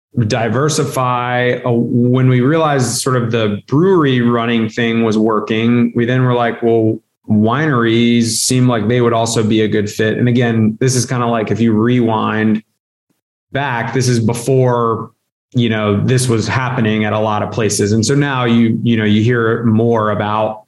Speaker 3: diversify. When we realized sort of the brewery running thing was working, we then were like, well, wineries seem like they would also be a good fit. And again, this is kind of like if you rewind back, this is before, this was happening at a lot of places. And so now you hear more about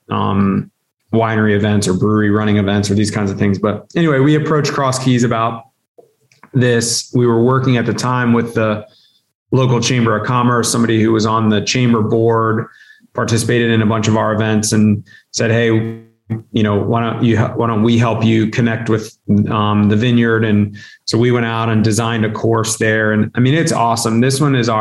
Speaker 3: winery events or brewery running events or these kinds of things. But anyway, we approached Cross Keys about this. We were working at the time with the local Chamber of Commerce, somebody who was on the chamber board, participated in a bunch of our events and said, hey, why don't we help you connect with the vineyard? And so we went out and designed a course there. And I mean, it's awesome. This one is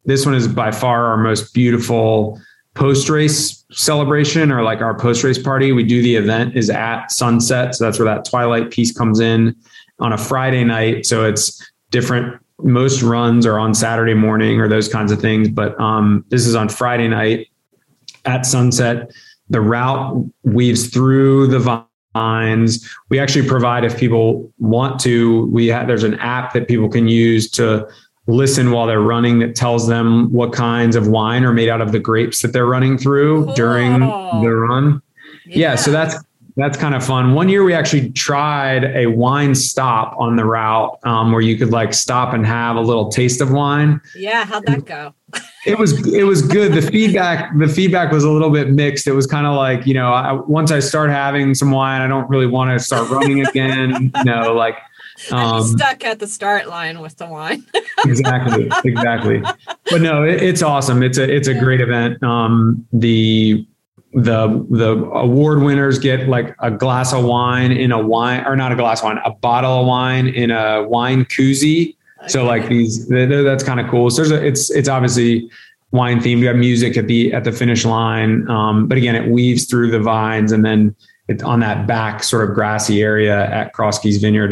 Speaker 3: by far our most beautiful post-race celebration, or like our post-race party. We do the event is at sunset. So that's where that twilight piece comes in on a Friday night. So it's different. Most runs are on Saturday morning or those kinds of things. But this is on Friday night at sunset. The route weaves through the vines. We actually provide, if people want to, there's an app that people can use to listen while they're running that tells them what kinds of wine are made out of the grapes that they're running through during the run. Yeah. So that's kind of fun. One year we actually tried a wine stop on the route where you could like stop and have a little taste of wine.
Speaker 2: Yeah. How'd that go?
Speaker 3: It was good. The feedback was a little bit mixed. It was kind of like, once I start having some wine, I don't really want to start running again.
Speaker 2: I'm stuck at the start line with the wine.
Speaker 3: Exactly. But no, it's awesome. It's a great event. The award winners get like a glass of wine in a bottle of wine in a wine koozie. Okay. So like that's kind of cool. So it's obviously wine themed. We have music at the finish line. But again, it weaves through the vines, and then it's on that back sort of grassy area at Cross Keys Vineyard.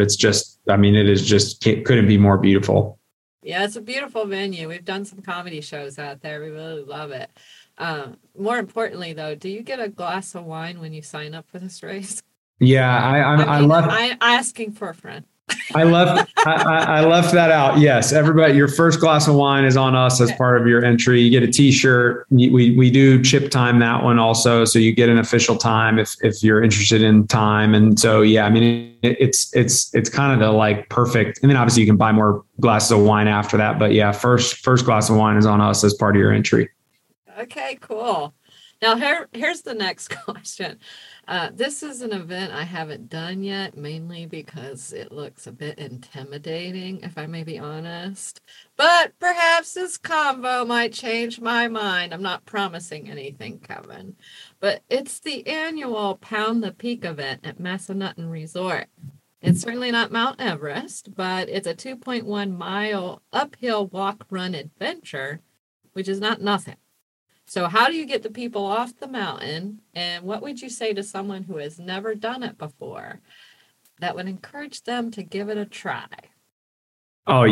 Speaker 3: It couldn't be more beautiful.
Speaker 2: Yeah, it's a beautiful venue. We've done some comedy shows out there. We really love it. More importantly, though, do you get a glass of wine when you sign up for this race?
Speaker 3: Yeah, I'm
Speaker 2: asking for a friend.
Speaker 3: I left that out. Yes, everybody, your first glass of wine is on us as part of your entry. You get a T-shirt. We do chip time that one also, so you get an official time if you're interested in time. And so yeah, I mean it's kind of the like perfect. And then obviously you can buy more glasses of wine after that. But yeah, first glass of wine is on us as part of your entry.
Speaker 2: Okay, cool. Now here's the next question. This is an event I haven't done yet, mainly because it looks a bit intimidating, if I may be honest. But perhaps this combo might change my mind. I'm not promising anything, Kevin. But it's the annual Pound the Peak event at Massanutten Resort. It's certainly not Mount Everest, but it's a 2.1 mile uphill walk-run adventure, which is not nothing. So how do you get the people off the mountain? And what would you say to someone who has never done it before that would encourage them to give it a try?
Speaker 3: I'll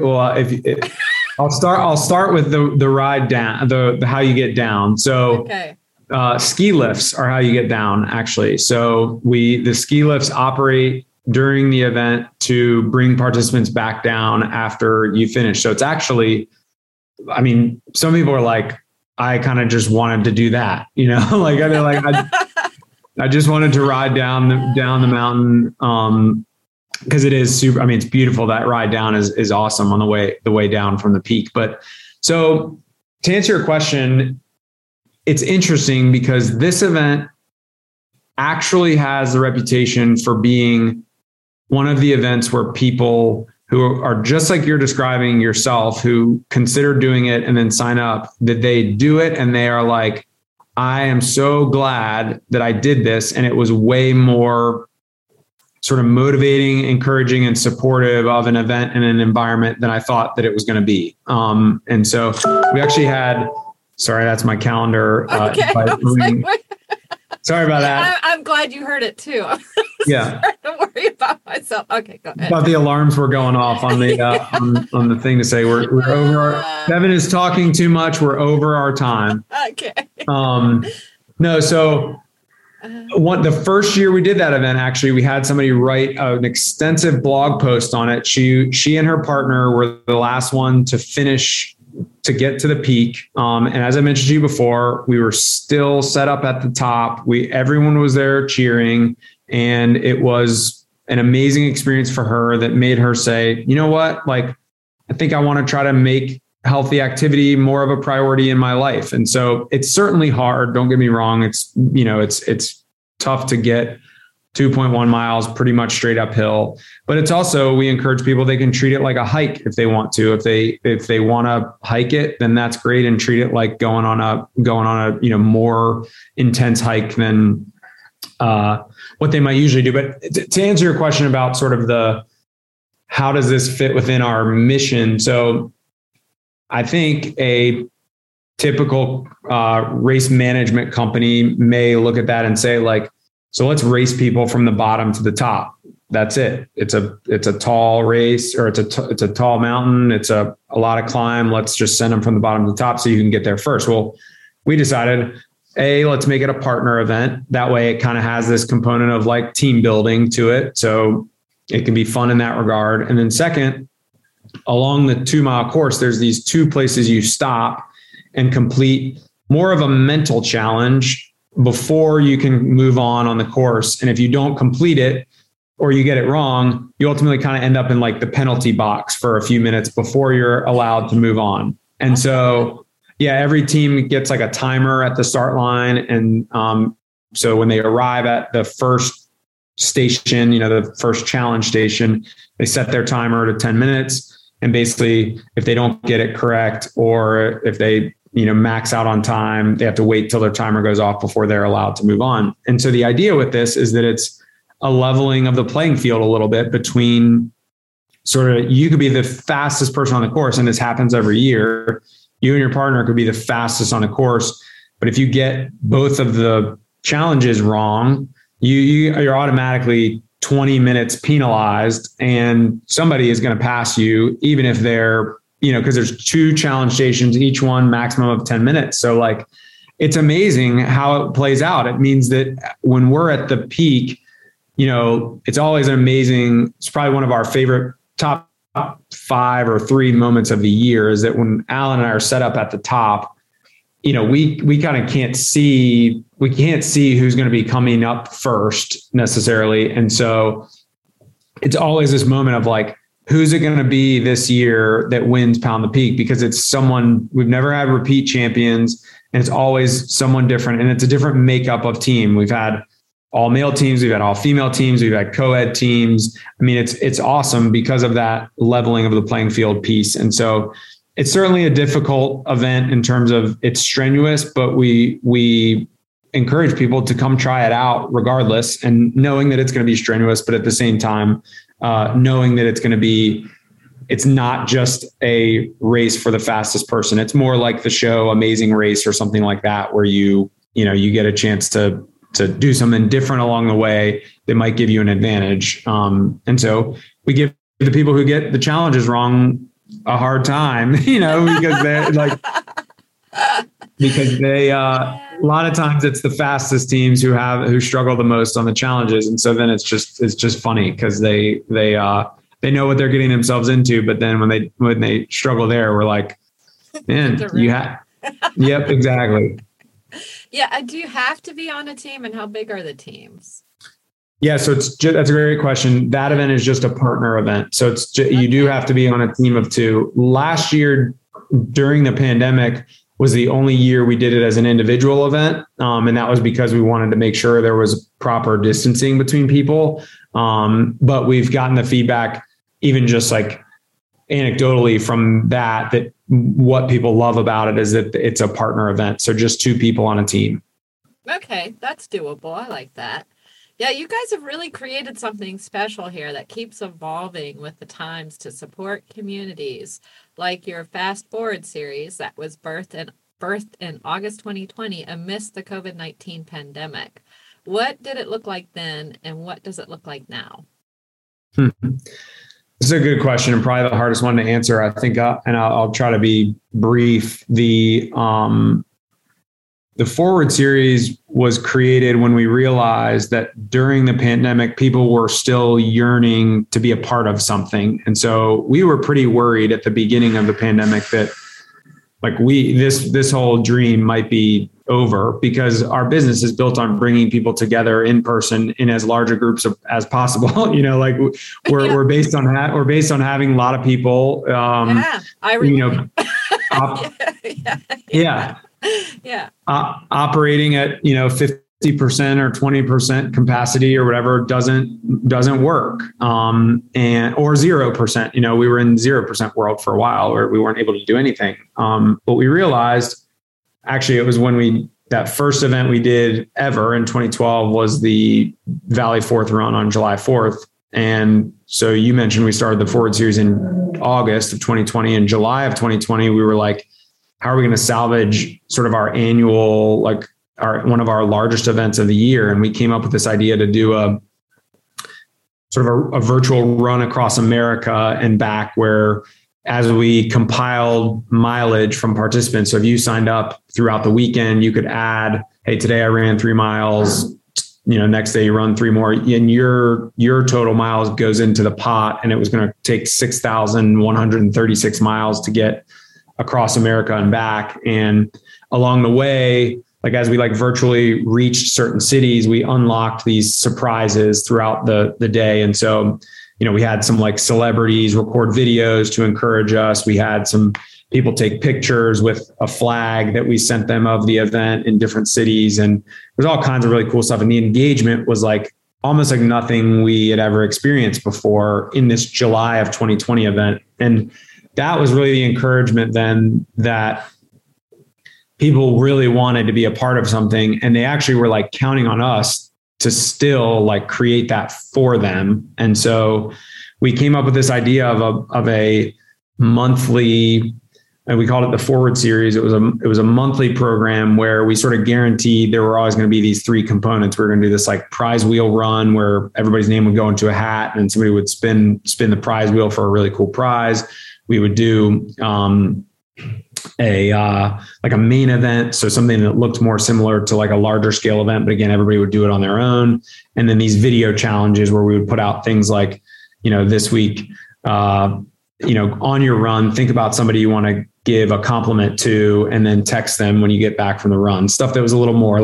Speaker 3: start with the ride down, the how you get down. So okay. Ski lifts are how you get down, actually. So the ski lifts operate during the event to bring participants back down after you finish. So it's actually, I mean, some people are like, I kind of just wanted to do that, I just wanted to ride down the mountain. because it is super. I mean, it's beautiful. That ride down is awesome on the way down from the peak. But so to answer your question, it's interesting because this event actually has the reputation for being one of the events where people who are just like you're describing yourself, who consider doing it and then sign up, that they do it and they are like, I am so glad that I did this. And it was way more sort of motivating, encouraging, and supportive of an event and an environment than I thought that it was going to be. And so we actually had, sorry, that's my calendar. Sorry about that.
Speaker 2: I'm glad you heard it too.
Speaker 3: Yeah.
Speaker 2: Don't worry about myself. Okay, go ahead.
Speaker 3: Thought the alarms were going off on the on the thing to say we're over. Kevin is talking too much. We're over our time.
Speaker 2: Okay.
Speaker 3: No. So the first year we did that event, actually, we had somebody write an extensive blog post on it. She and her partner were the last one to finish, to get to the peak. And as I mentioned to you before, we were still set up at the top. Everyone was there cheering, and it was an amazing experience for her that made her say, you know what, like, I think I want to try to make healthy activity more of a priority in my life. And so it's certainly hard. Don't get me wrong. It's tough to get 2.1 miles pretty much straight uphill, but it's also, we encourage people, they can treat it like a hike if they want to. If they want to hike it, then that's great, and treat it like going on a more intense hike than what they might usually do. But to answer your question about sort of how does this fit within our mission? So I think a typical race management company may look at that and say, like, so let's race people from the bottom to the top. That's it. It's a tall race, or it's a tall mountain. It's a lot of climb. Let's just send them from the bottom to the top so you can get there first. Well, we decided, let's make it a partner event. That way it kind of has this component of like team building to it. So it can be fun in that regard. And then second, along the 2-mile course, there's these 2 places you stop and complete more of a mental challenge before you can move on the course. And if you don't complete it, or you get it wrong, you ultimately kind of end up in like the penalty box for a few minutes before you're allowed to move on. And so, yeah, every team gets like a timer at the start line. And so when they arrive at the first station, the first challenge station, they set their timer to 10 minutes. And basically, if they don't get it correct, or if they max out on time, they have to wait till their timer goes off before they're allowed to move on. And so the idea with this is that it's a leveling of the playing field a little bit between sort of, you could be the fastest person on the course, and this happens every year. You and your partner could be the fastest on the course, but if you get both of the challenges wrong, you're automatically 20 minutes penalized, and somebody is going to pass you, even if they're, because there's 2 challenge stations, each one maximum of 10 minutes. So like, it's amazing how it plays out. It means that when we're at the peak, it's always it's probably one of our favorite top 5 or 3 moments of the year, is that when Alan and I are set up at the top, we kind of can't see who's going to be coming up first necessarily. And so it's always this moment of like, who's it going to be this year that wins Pound the Peak? Because it's someone, we've never had repeat champions, and it's always someone different. And it's a different makeup of team. We've had all male teams, we've had all female teams, we've had co-ed teams. I mean, it's awesome because of that leveling of the playing field piece. And so it's certainly a difficult event in terms of it's strenuous, but we encourage people to come try it out regardless, and knowing that it's going to be strenuous, but at the same time, knowing that it's not just a race for the fastest person. It's more like the show Amazing Race or something like that, where you get a chance to do something different along the way that might give you an advantage. And so we give the people who get the challenges wrong a hard time, because they're like, because they, a lot of times it's the fastest teams who struggle the most on the challenges. And so then it's just funny because they know what they're getting themselves into. But then when they struggle there, we're like, man, yep, exactly.
Speaker 2: Yeah. Do you have to be on a team, and how big are the teams?
Speaker 3: Yeah, so that's a great question. That event is just a partner event. So you do have to be on a team of two. Last year during the pandemic was the only year we did it as an individual event. And that was because we wanted to make sure there was proper distancing between people. But we've gotten the feedback, even just like anecdotally from that what people love about it is that it's a partner event. So just two people on a team.
Speaker 2: Okay, that's doable. I like that. Yeah, you guys have really created something special here that keeps evolving with the times to support communities, like your Fast Forward series that was birthed in August 2020 amidst the COVID-19 pandemic. What did it look like then, and what does it look like now?
Speaker 3: This is a good question, and probably the hardest one to answer, I think, and I'll try to be brief. The Forward series was created when we realized that during the pandemic, people were still yearning to be a part of something. And so we were pretty worried at the beginning of the pandemic that like this whole dream might be over, because our business is built on bringing people together in person in as large a groups as possible. Like we're based on that. We're based on having a lot of people,
Speaker 2: I remember.
Speaker 3: Operating at 50% or 20% capacity or whatever doesn't work, and or 0%. We were in 0% world for a while where we weren't able to do anything. But we realized, actually, it was when that first event we did ever in 2012 was the Valley Fourth Run on July 4th. And so you mentioned we started the Forward series in August of 2020. In July of 2020, we were like, how are we going to salvage sort of our annual, one of our largest events of the year? And we came up with this idea to do a virtual run across America and back, where as we compiled mileage from participants. So if you signed up throughout the weekend, you could add, hey, today I ran 3 miles, next day you run 3 more, and your total miles goes into the pot. And it was going to take 6,136 miles to get across America and back. And along the way, as we virtually reached certain cities, we unlocked these surprises throughout the day. And so, we had some celebrities record videos to encourage us. We had some people take pictures with a flag that we sent them of the event in different cities. And there's all kinds of really cool stuff. And the engagement was almost like nothing we had ever experienced before in this July of 2020 event. And that was really the encouragement then that people really wanted to be a part of something. And they actually were counting on us to still create that for them. And so we came up with this idea of a monthly, and we called it the Forward series. It was a monthly program where we sort of guaranteed there were always going to be these 3 components. We were going to do this prize wheel run where everybody's name would go into a hat and somebody would spin the prize wheel for a really cool prize. We would do a main event, so something that looked more similar to a larger scale event, but again, everybody would do it on their own. And then these video challenges where we would put out things this week, on your run, think about somebody you want to give a compliment to, and then text them when you get back from the run. Stuff that was a little more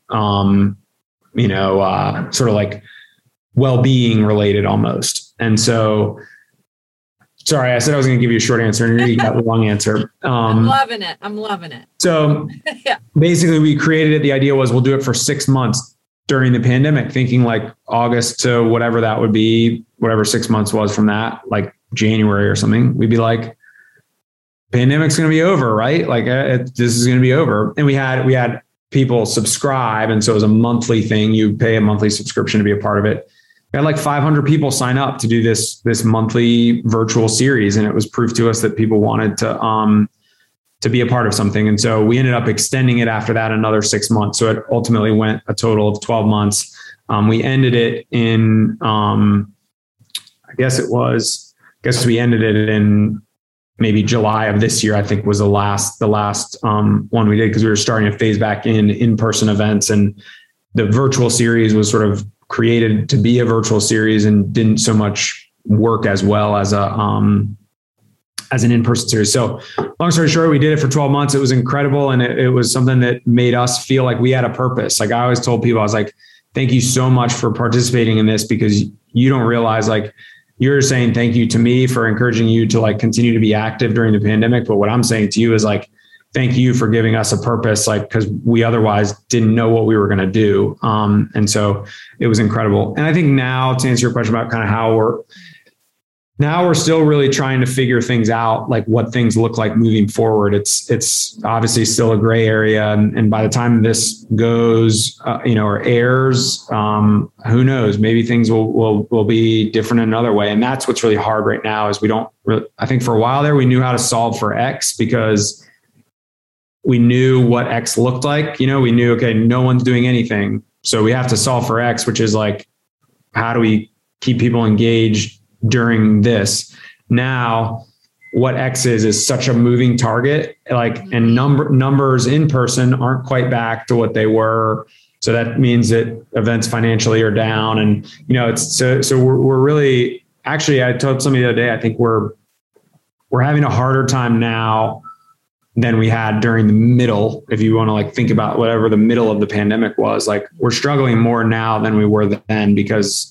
Speaker 3: sort of well-being related almost. And so, sorry, I said I was going to give you a short answer and you got the long answer.
Speaker 2: I'm loving it.
Speaker 3: So basically we created it. The idea was we'll do it for 6 months during the pandemic, thinking August to whatever that would be, whatever 6 months was from that, January or something. We'd be pandemic's going to be over, right? This is going to be over. And we had people subscribe. And so it was a monthly thing. You pay a monthly subscription to be a part of it. We had 500 people sign up to do this monthly virtual series. And it was proof to us that people wanted to be a part of something. And so we ended up extending it after that another 6 months. So it ultimately went a total of 12 months. We ended it in, I guess we ended it in maybe July of this year, I think was the last one we did, because we were starting to phase back in-person events. And the virtual series was sort of created to be a virtual series and didn't so much work as well as an in-person series. So long story short, we did it for 12 months. It was incredible. And it was something that made us feel like we had a purpose. I always told people, I was thank you so much for participating in this, because you don't realize, like, you're saying thank you to me for encouraging you to like continue to be active during the pandemic. But what I'm saying to you is like, thank you for giving us a purpose, like, because we otherwise didn't know what we were going to do. And so it was incredible. And I think now, to answer your question about kind of how we're still really trying to figure things out, like what things look like moving forward. It's obviously still a gray area. And by the time this goes, or airs, who knows, maybe things will be different in another way. And that's what's really hard right now is I think for a while there, we knew how to solve for X because we knew what X looked like. We knew, okay, no one's doing anything. So we have to solve for X, which is like, how do we keep people engaged during this? Now, what X is such a moving target, like, and numbers in person aren't quite back to what they were. So that means that events financially are down, and it's so we're really, actually, I told somebody the other day, I think we're having a harder time now than we had during the middle. If you want to like think about whatever the middle of the pandemic was, like, we're struggling more now than we were then because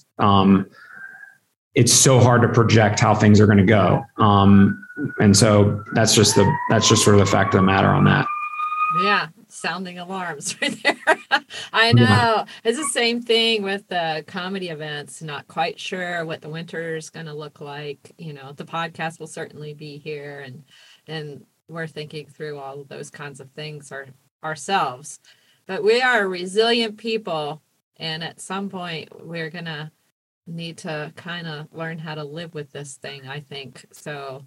Speaker 3: it's so hard to project how things are going to go. And so that's just sort of the fact of the matter on that.
Speaker 2: Yeah. Sounding alarms right there. I know. Yeah. It's the same thing with the comedy events. Not quite sure what the winter is going to look like. The podcast will certainly be here, and we're thinking through all of those kinds of things ourselves. But we are resilient people. And at some point we're going to need to kind of learn how to live with this thing, I think. So,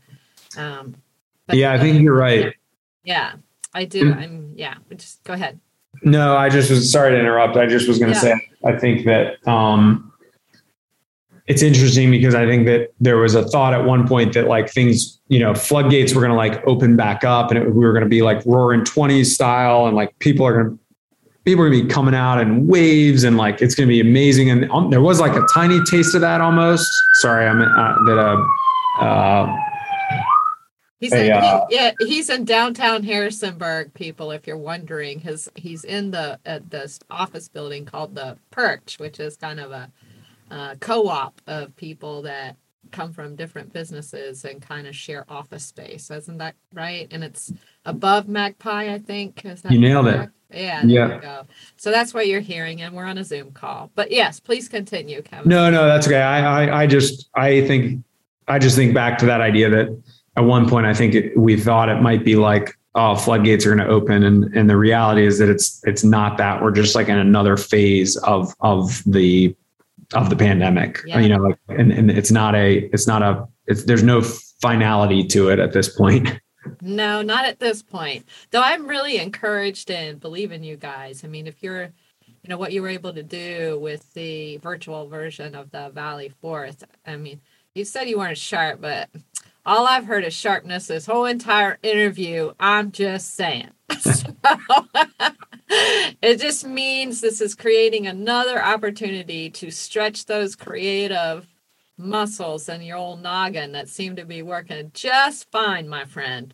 Speaker 3: I think you're right.
Speaker 2: Yeah, I do. Just go ahead.
Speaker 3: No, I just was sorry to interrupt. I just was going to say, I think that, it's interesting because I think that there was a thought at one point that like things, floodgates were going to like open back up, and we were going to be like Roaring 20s style, and like people are going to be coming out in waves, and like it's going to be amazing. And there was like a tiny taste of that almost. Sorry,
Speaker 2: he's in downtown Harrisonburg, people, if you're wondering. He's in the office building called the Perch, which is kind of a co-op of people that come from different businesses and kind of share office space. Isn't that right? And it's above Magpie, I think.
Speaker 3: You nailed it.
Speaker 2: Yeah. There you go. So that's what you're hearing, and we're on a Zoom call. But yes, please continue, Kevin.
Speaker 3: No, that's okay. I just think back to that idea that at one point I think we thought it might be like, oh, floodgates are going to open, and the reality is that it's not that. We're just like in another phase of the pandemic.
Speaker 2: Yeah.
Speaker 3: And there's no finality to it at this point.
Speaker 2: No, not at this point. Though I'm really encouraged and believe in you guys. I mean, if you're, what you were able to do with the virtual version of the Valley Fourth. I mean, you said you weren't sharp, but all I've heard is sharpness this whole entire interview. I'm just saying. So, it just means this is creating another opportunity to stretch those creative muscles in your old noggin that seem to be working just fine, my friend.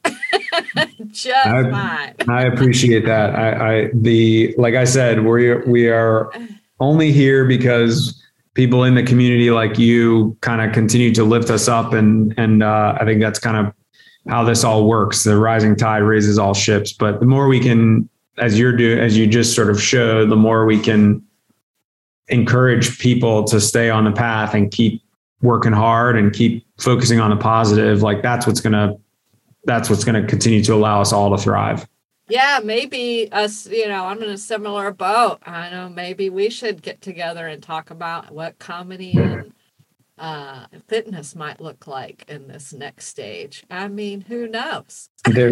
Speaker 2: Fine.
Speaker 3: I appreciate that. Like I said, we are only here because people in the community like you kind of continue to lift us up, and I think that's kind of how this all works. The rising tide raises all ships. But the more we can, as you just sort of showed, the more we can encourage people to stay on the path and keep working hard and keep focusing on the positive. Like that's what's going to continue to allow us all to thrive.
Speaker 2: Yeah, maybe us, I'm in a similar boat. I know maybe we should get together and talk about what comedy and fitness might look like in this next stage. I mean, who knows?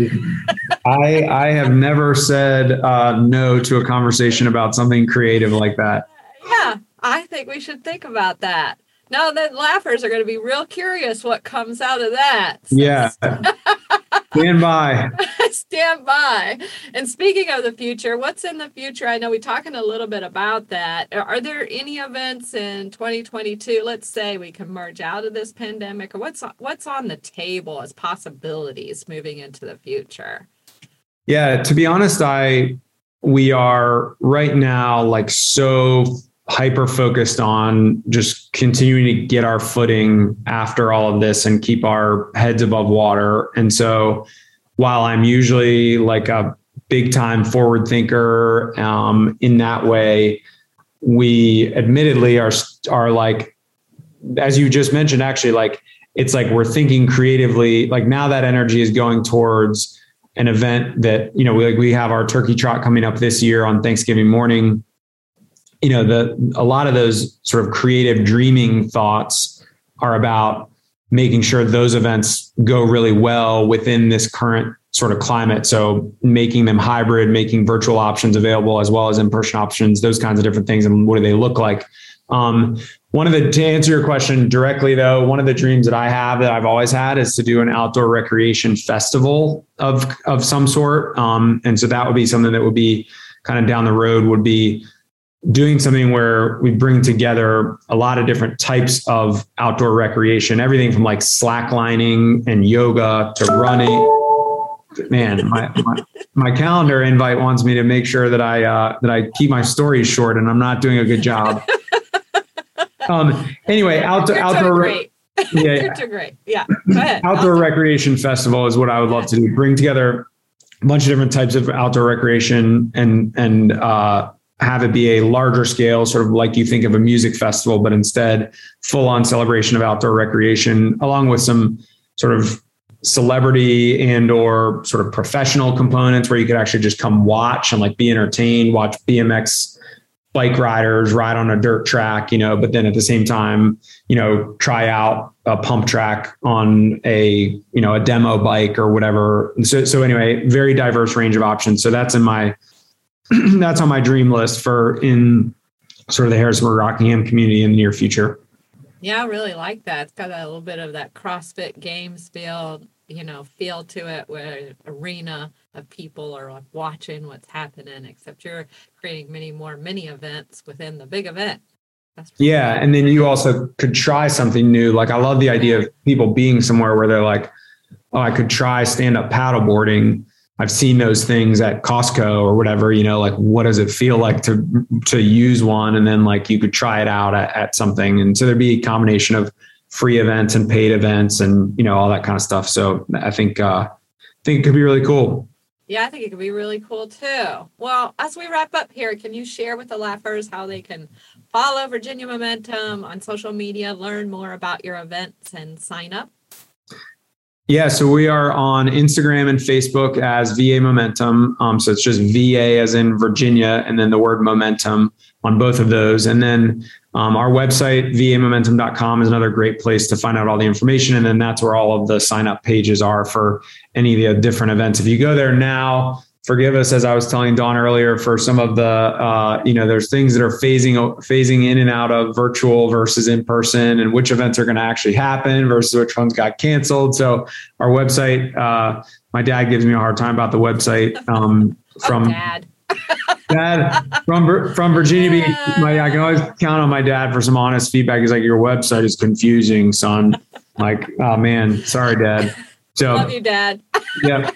Speaker 3: I have never said no to a conversation about something creative like that.
Speaker 2: Yeah, I think we should think about that. No, then laughers are going to be real curious what comes out of that.
Speaker 3: Yeah. Stand by.
Speaker 2: Stand by. And speaking of the future, what's in the future? I know we're talking a little bit about that. Are there any events in 2022? Let's say we can merge out of this pandemic, or what's on the table as possibilities moving into the future?
Speaker 3: Yeah, to be honest, we are right now like so hyper focused on just continuing to get our footing after all of this and keep our heads above water. And so while I'm usually like a big time forward thinker in that way, we admittedly are like, as you just mentioned, actually, like, it's like we're thinking creatively. Like now that energy is going towards an event that, we have our turkey trot coming up this year on Thanksgiving morning. A lot of those sort of creative dreaming thoughts are about making sure those events go really well within this current sort of climate. So making them hybrid, making virtual options available as well as in-person options, those kinds of different things. And what do they look like? To answer your question directly though, one of the dreams that I have that I've always had is to do an outdoor recreation festival of some sort. And so that would be something that would be kind of down the road, would be doing something where we bring together a lot of different types of outdoor recreation, everything from like slacklining and yoga to running. Man, my calendar invite wants me to make sure that I keep my stories short, and I'm not doing a good job. Anyway, outdoor.
Speaker 2: Great. Yeah, you're great. Yeah, go ahead.
Speaker 3: Outdoor recreation festival is what I would love to do. Bring together a bunch of different types of outdoor recreation and have it be a larger scale, sort of like you think of a music festival, but instead full on celebration of outdoor recreation, along with some sort of celebrity and or sort of professional components where you could actually just come watch and like be entertained, watch BMX bike riders ride on a dirt track, but then at the same time, try out a pump track on a demo bike or whatever. So anyway, very diverse range of options. So that's that's on my dream list in sort of the Harrisburg Rockingham community in the near future.
Speaker 2: Yeah, I really like that. It's got a little bit of that CrossFit Games feel to it, where an arena of people are like watching what's happening, except you're creating many more mini events within the big event.
Speaker 3: Yeah. And then you also could try something new. Like I love the idea of people being somewhere where they're like, oh, I could try stand-up paddleboarding. I've seen those things at Costco or whatever, like what does it feel like to use one? And then like you could try it out at something. And so there'd be a combination of free events and paid events and, all that kind of stuff. So I think it could be really cool.
Speaker 2: Yeah, I think it could be really cool too. Well, as we wrap up here, can you share with the Laughers how they can follow Virginia Momentum on social media, learn more about your events and sign up?
Speaker 3: Yeah, so we are on Instagram and Facebook as VA Momentum. So it's just VA as in Virginia, and then the word momentum on both of those. And then our website, vamomentum.com, is another great place to find out all the information. And then that's where all of the sign up pages are for any of the different events. If you go there now, forgive us, as I was telling Dawn earlier, for some of the, there's things that are phasing in and out of virtual versus in person, and which events are going to actually happen versus which ones got canceled. So our website, my dad gives me a hard time about the website from Virginia Beach. I can always count on my dad for some honest feedback. He's like, your website is confusing, son. Like, oh man, sorry, Dad. So
Speaker 2: love you, Dad.
Speaker 3: Yeah.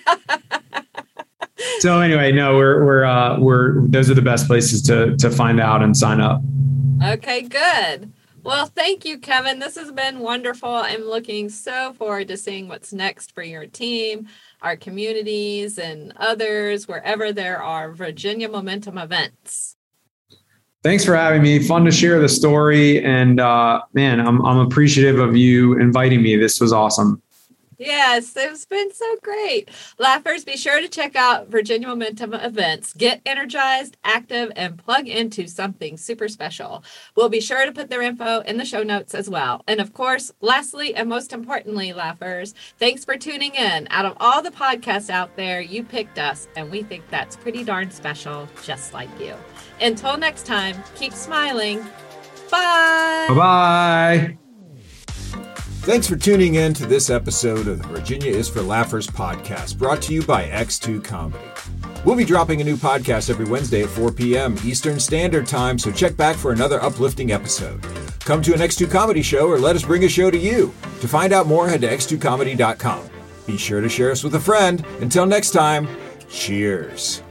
Speaker 3: So anyway, no, we're those are the best places to find out and sign up.
Speaker 2: Okay, good. Well, thank you, Kevin. This has been wonderful. I'm looking so forward to seeing what's next for your team, our communities, and others, wherever there are Virginia Momentum events.
Speaker 3: Thanks for having me. Fun to share the story. And man, I'm appreciative of you inviting me. This was awesome.
Speaker 2: Yes, it's been so great. Laughers, be sure to check out Virginia Momentum events. Get energized, active, and plug into something super special. We'll be sure to put their info in the show notes as well. And of course, lastly, and most importantly, Laughers, thanks for tuning in. Out of all the podcasts out there, you picked us, and we think that's pretty darn special, just like you. Until next time, keep smiling. Bye.
Speaker 3: Bye-bye.
Speaker 1: Thanks for tuning in to this episode of the Virginia is for Laughers podcast, brought to you by X2 Comedy. We'll be dropping a new podcast every Wednesday at 4 p.m. Eastern Standard Time, so check back for another uplifting episode. Come to an X2 Comedy show or let us bring a show to you. To find out more, head to x2comedy.com. Be sure to share us with a friend. Until next time, cheers.